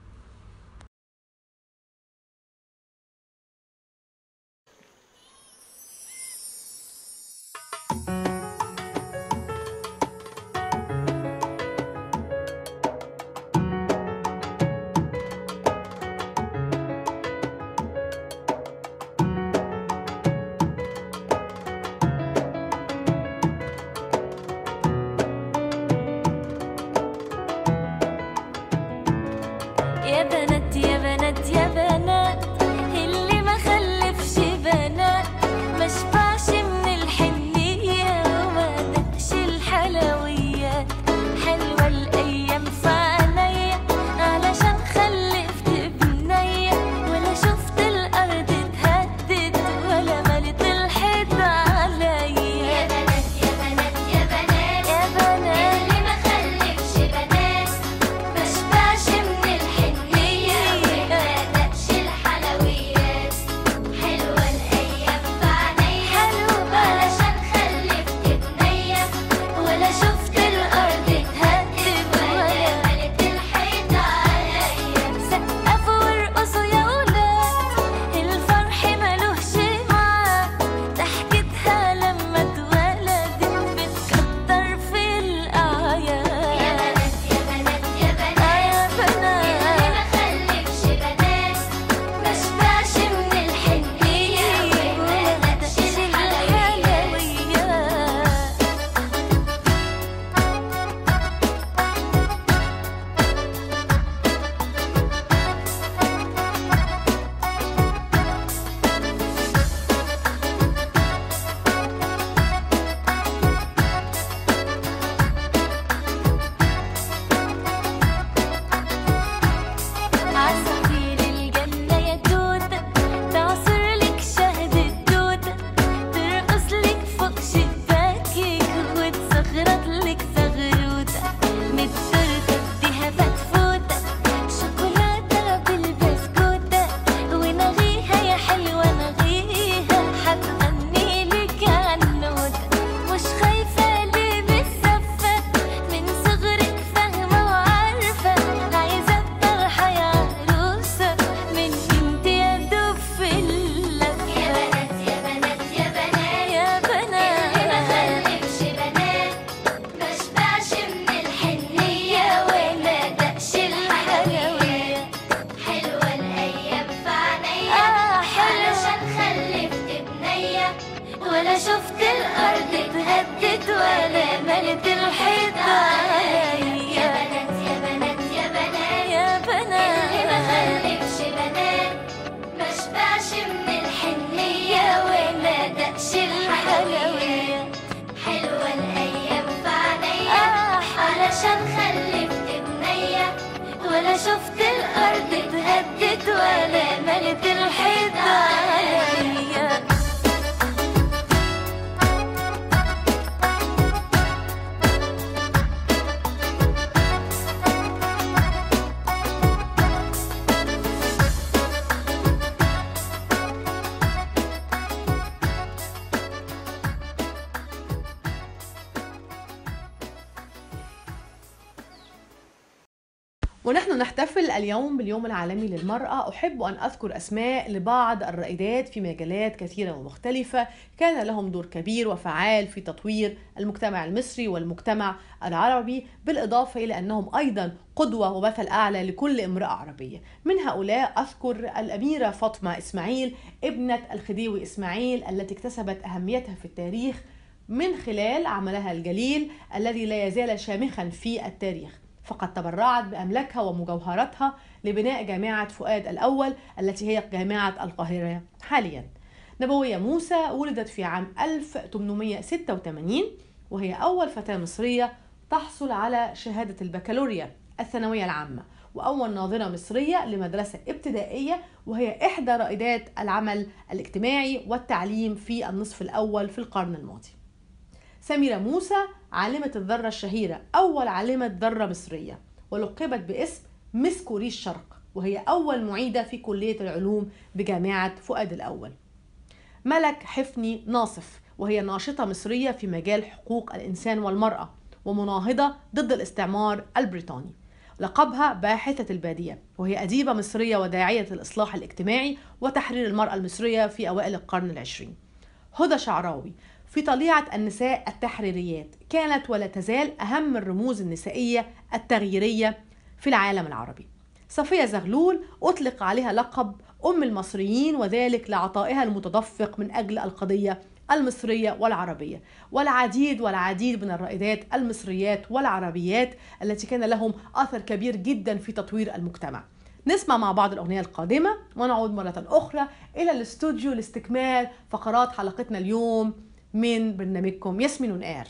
ونحن نحتفل اليوم باليوم العالمي للمرأة. أحب أن أذكر أسماء لبعض الرائدات في مجالات كثيرة ومختلفة كان لهم دور كبير وفعال في تطوير المجتمع المصري والمجتمع العربي، بالإضافة إلى أنهم أيضا قدوة ومثل أعلى لكل امرأة عربية. من هؤلاء أذكر الأميرة فاطمة إسماعيل ابنة الخديوي إسماعيل التي اكتسبت أهميتها في التاريخ من خلال عملها الجليل الذي لا يزال شامخا في التاريخ، فقد تبرعت بأملاكها ومجوهراتها لبناء جامعة فؤاد الأول التي هي جامعة القاهرة حاليا. نبوية موسى ولدت في عام 1886 وهي أول فتاة مصرية تحصل على شهادة البكالوريا الثانوية العامة، وأول ناظرة مصرية لمدرسة ابتدائية، وهي إحدى رائدات العمل الاجتماعي والتعليم في النصف الأول في القرن الماضي. سميرة موسى عالمة الذرة الشهيرة، أول عالمة ذرة مصرية، ولقبت باسم مس كوري الشرق، وهي أول معيدة في كلية العلوم بجامعة فؤاد الأول. ملك حفني ناصف، وهي ناشطة مصرية في مجال حقوق الإنسان والمرأة ومناهضة ضد الاستعمار البريطاني. لقبها باحثة البادية، وهي أديبة مصرية وداعية الإصلاح الاجتماعي وتحرير المرأة المصرية في أوائل القرن العشرين. هدى شعراوي في طليعة النساء التحريريات، كانت ولا تزال أهم الرموز النسائية التغييرية في العالم العربي. صفية زغلول أطلق عليها لقب أم المصريين، وذلك لعطائها المتدفق من أجل القضية المصرية والعربية. والعديد من الرائدات المصريات والعربيات التي كان لهم أثر كبير جدا في تطوير المجتمع. نسمع مع بعض الأغنية القادمة ونعود مرة أخرى إلى الاستوديو لاستكمال فقرات حلقتنا اليوم من برنامجكم ياسمين ونقار.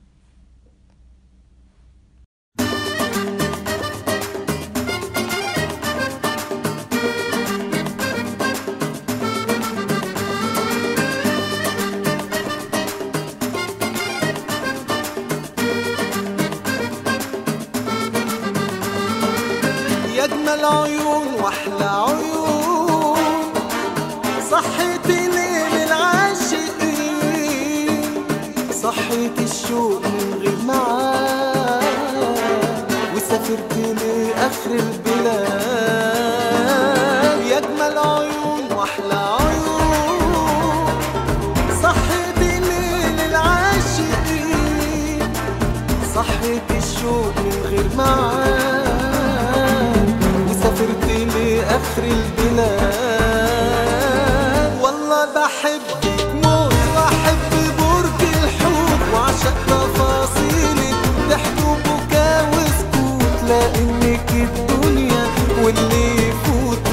يا أجمل عيون وأحلى عيون، صحيتي ليه من العاشقين، صحيت الشوق من غير معاد، وسافرت لآخر البلاد. يا أجمل عيون وأحلى عيون، صحيتي ليه للعاشقين، صحيت الشوق من غير معاد، وسافرت لآخر البلاد. والله بحبك موت وأحب برج الحوت، وعشق تفاصيلك ضحك وبكا وسكوت، لأنك الدنيا واللي يفوت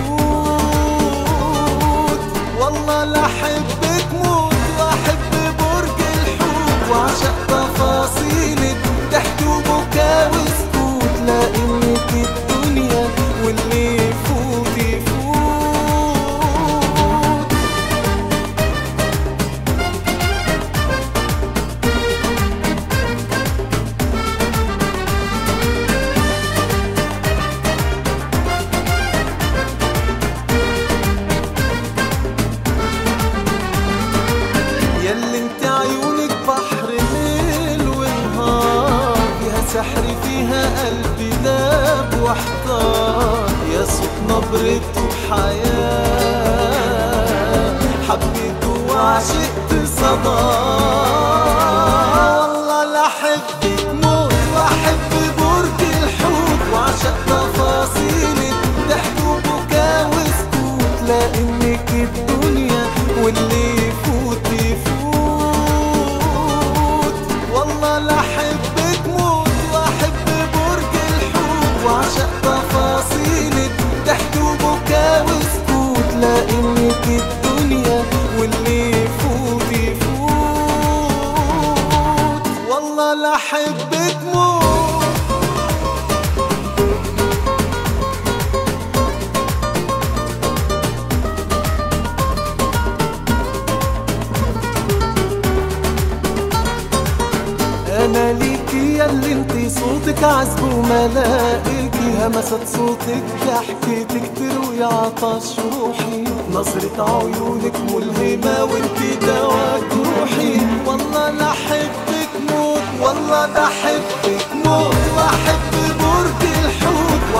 يفوت. والله لأحبك موت وأحب برج الحوت، وعشق تفاصيلك ضحك وبكا وسكوت، لأنك الدنيا واللي يفوت يفوت. ياللي انت عيونك بحر ليل ونهار، فيها سحر فيها قلبي داب واحتار، يا صوت نبرته بحياة، حبيته وعشقت صدى. والله لأحبك موت وأحب برج الحوت، وعشق تفاصيلك ضحك وبكا وسكوت، لأنك الدنيا واللي يفوت يفوت. والله لأحبك موت وأحب برج الحوت، وعشق تفاصيلك ضحك وبكا وسكوت، لأنك الدنيا واللي يفوت يفوت. والله لأحبك موت. أنا ليكي ياللي انتي صوتك عذب وملائكي، همسة صوتك ضحكتك تروي عطش روحي، نظرة عيونك ملهمة وانتي دوا جروحي. والله لأحبك موت والله بحبك موت، وأحب برج الحوت،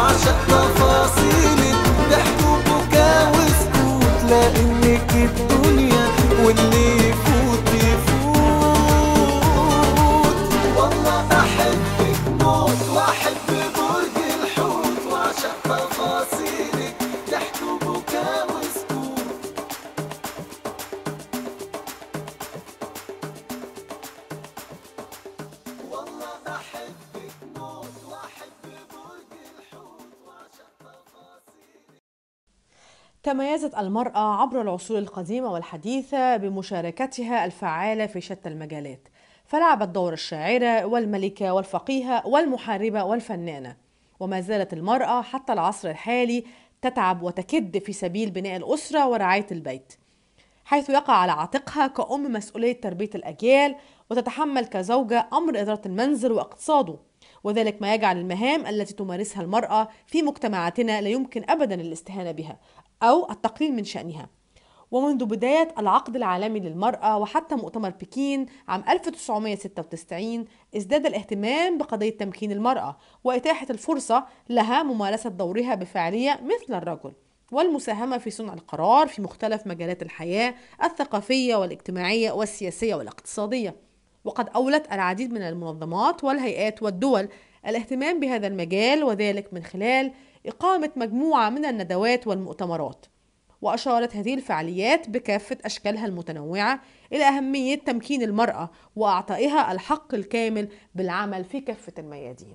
تميزت المرأة عبر العصور القديمة والحديثة بمشاركتها الفعالة في شتى المجالات، فلعبت دور الشاعرة والملكة والفقيهة والمحاربة والفنانة، وما زالت المرأة حتى العصر الحالي تتعب وتكد في سبيل بناء الأسرة ورعاية البيت، حيث يقع على عاتقها كأم مسؤولية تربية الأجيال، وتتحمل كزوجة أمر إدارة المنزل واقتصاده، وذلك ما يجعل المهام التي تمارسها المرأة في مجتمعاتنا لا يمكن أبدا الاستهانة بها أو التقليل من شأنها. ومنذ بداية العقد العالمي للمرأة وحتى مؤتمر بكين عام 1996 ازداد الاهتمام بقضية تمكين المرأة وإتاحة الفرصة لها ممارسة دورها بفاعلية مثل الرجل، والمساهمة في صنع القرار في مختلف مجالات الحياة الثقافية والاجتماعية والسياسية والاقتصادية. وقد أولت العديد من المنظمات والهيئات والدول الاهتمام بهذا المجال، وذلك من خلال إقامة مجموعة من الندوات والمؤتمرات. وأشارت هذه الفعاليات بكافة أشكالها المتنوعة إلى أهمية تمكين المرأة وإعطائها الحق الكامل بالعمل في كافة الميادين.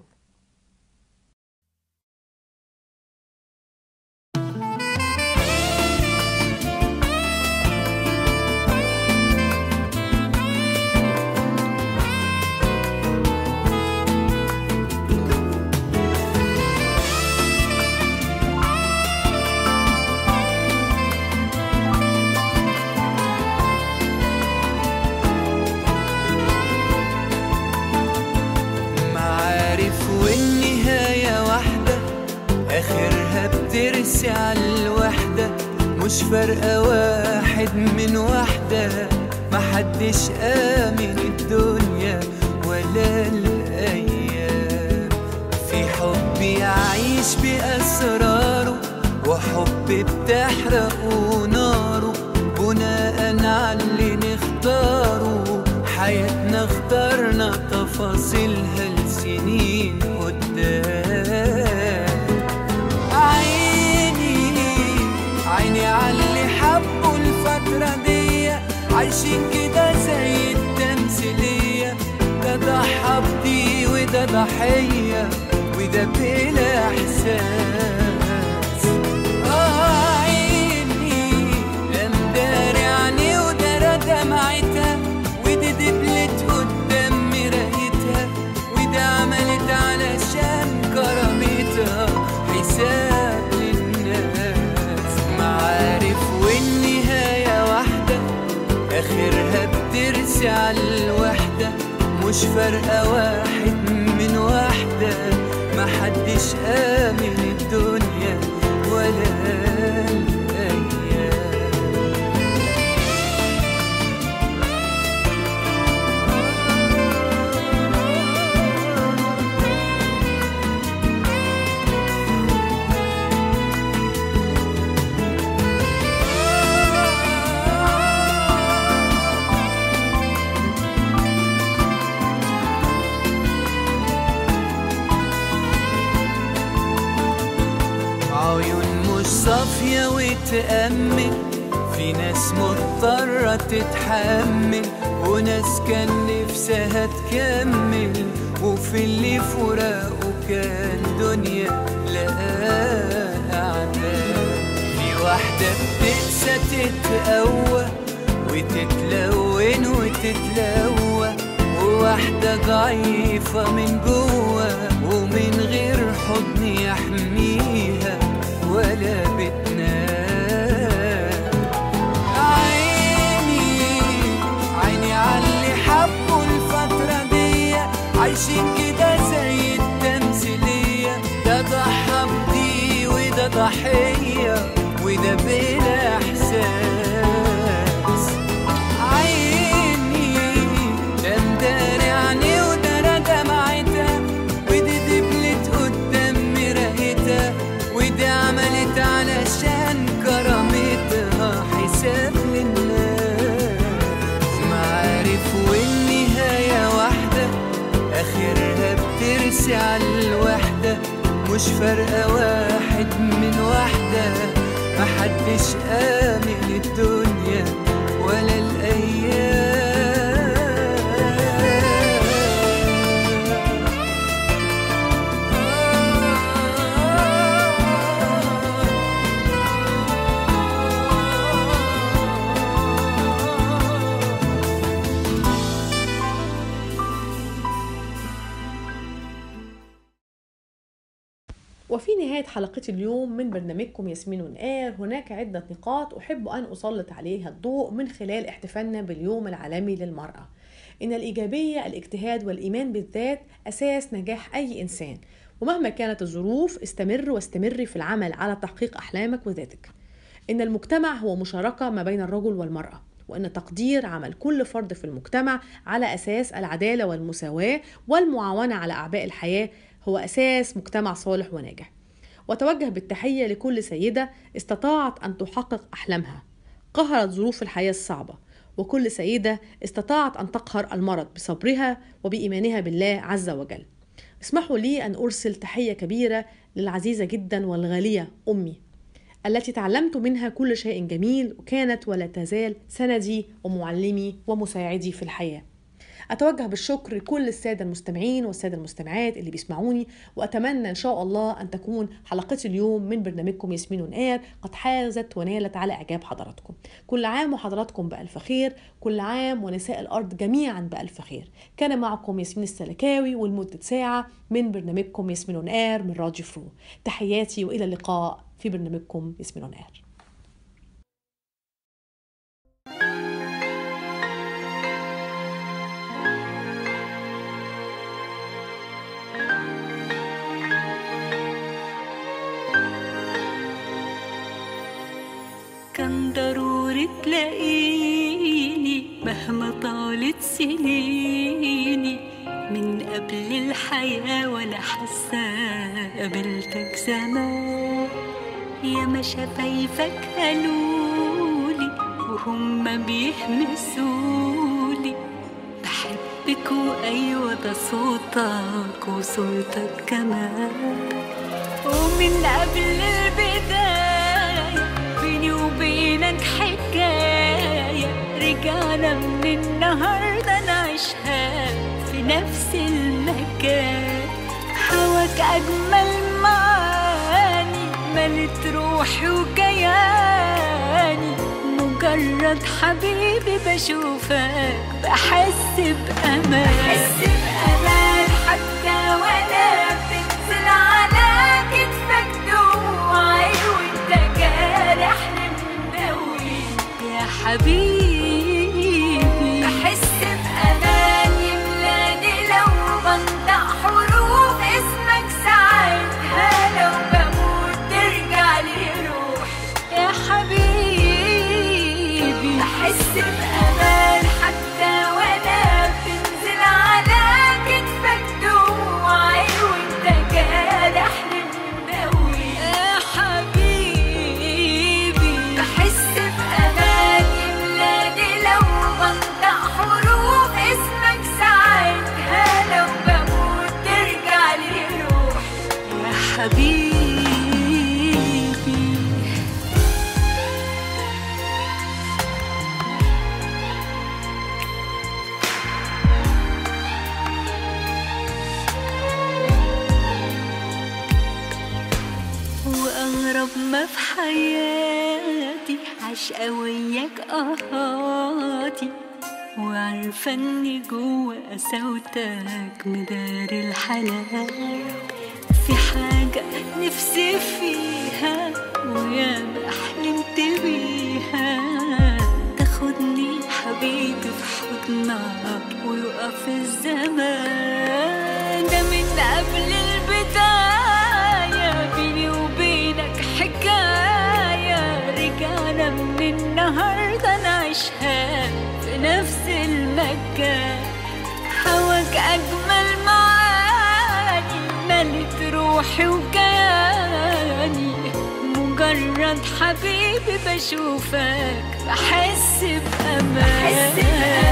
بترسي على الوحدة، مش فارقة واحد من وحدة، محدش آمن الدنيا ولا الأيام. في حب يعيش بأسراره، وحب بتحرقه ناره، بناء على اللي نختاره. حياتنا اخترنا تفاصيلها لسنين قدام. عيني عاللي حبوا الفترة دي، عايشين كده زي التمثيلية، ده ضحى بدي وده ضحية وده بلا إحساس. عيني لمدار يعني ودار دمعتها، ودي دبلت قدام مرايتها، وده عملت علشان كرامتها حساب للناس. معارف والنهاية واحدة، آخرها بترسي على الوحدة، مش فارقة واحد من واحدة، محدش آمن الدنيا ولا الأيام. صافية وتأمل، في ناس مضطرة تتحمل، وناس كان نفسها تكمل، وفي اللي فراقه كان دنيا لقاها أعداء. في واحدة بتقسى تتقوى وتتلون وتتلوى، وواحدة ضعيفة من جوه ومن غير حضن يحميها ولا بتنام. عيني عاللي حبوا الفترة دي، عايشين كده زي التمثيلية، ده ضحى بدي وده ضحية وده بلا إحساس. عيني دمدار يعني ودار دمعتها، ودي دبلت قدام مرايتها، ودي عملت علشان كرامتها حساب للناس. معارف والنهاية واحدة، آخرها بترسي على الوحدة، مش فارقة واحد من واحدة، محدش آمن الدنيا ولا الأيام. وفي نهاية حلقتي اليوم من برنامجكم ياسمين ونقار هناك عدة نقاط أحب أن أسلط عليها الضوء من خلال احتفالنا باليوم العالمي للمرأة. إن الإيجابية، الاجتهاد والإيمان بالذات أساس نجاح أي إنسان، ومهما كانت الظروف استمر واستمري في العمل على تحقيق أحلامك وذاتك. إن المجتمع هو مشاركة ما بين الرجل والمرأة، وإن تقدير عمل كل فرد في المجتمع على أساس العدالة والمساواة والمعاونة على أعباء الحياة هو أساس مجتمع صالح وناجح. وتوجه بالتحية لكل سيدة استطاعت أن تحقق أحلامها، قهرت ظروف الحياة الصعبة، وكل سيدة استطاعت أن تقهر المرض بصبرها وبإيمانها بالله عز وجل. اسمحوا لي أن أرسل تحية كبيرة للعزيزة جدا والغالية أمي، التي تعلمت منها كل شيء جميل، وكانت ولا تزال سندي ومعلمي ومساعدي في الحياة. أتوجه بالشكر لكل السادة المستمعين والسادة المستمعات اللي بيسمعوني، وأتمنى إن شاء الله أن تكون حلقتي اليوم من برنامجكم ياسمين ونقار قد حازت ونالت على إعجاب حضراتكم. كل عام وحضراتكم بألف خير، كل عام ونساء الأرض جميعا بألف خير. كان معكم ياسمين السلكاوي ولمدة ساعة من برنامجكم ياسمين ونقار من راديو فرو. تحياتي وإلى اللقاء في برنامجكم ياسمين ونقار. كان ضروري تلاقيني مهما طالت سنيني، من قبل الحياة ولا حاسة قابلتك زمان. يا ما شفايفك قالولي وهم بيهمسولي بحبك، وأيوة ده صوتك وصورتك كمان. ومن قبل البداية بيني وبينك حكاية، رجعنا من النهاردة نعيشها في نفس المكان. هواك أجمل معاني ملت روحي وكياني، مجرد حبيبي بشوفك بحس بأمان حتى وأنا بتنزل على كتفك دموعي، وانت جارحني مدوي يا حبيبي. بحس بأمان يملاني لو بنطق حروف اسمك، ساعتها لو بموت ترجع لي روحي يا حبيبي. بحس بأمان حتى وانا بتنزل على كتفك دموعي، وانت جارحني مدوي يا حبيبي. بحس بأمان يملاني لو بنطق حروف اسمك، ساعتها لو بموت ترجع لي روحي يا حبيبي. وأغرب ما في حياتي عشقة وياك قهاتي، وعارفة اني جوا قساوتك مداري الحنان. في حاجة نفسي فيها وياما حلمت بيها، تاخدني حبيبي في حضنك ويقف الزمان. ده من قبل البداية بيني وبينك حكاية، رجعنا من النهاردة نعيشها في نفس المكان. هواك أجمل معاني ملت روحي وكياني، مجرد حبيبي بشوفك بحس بأمان.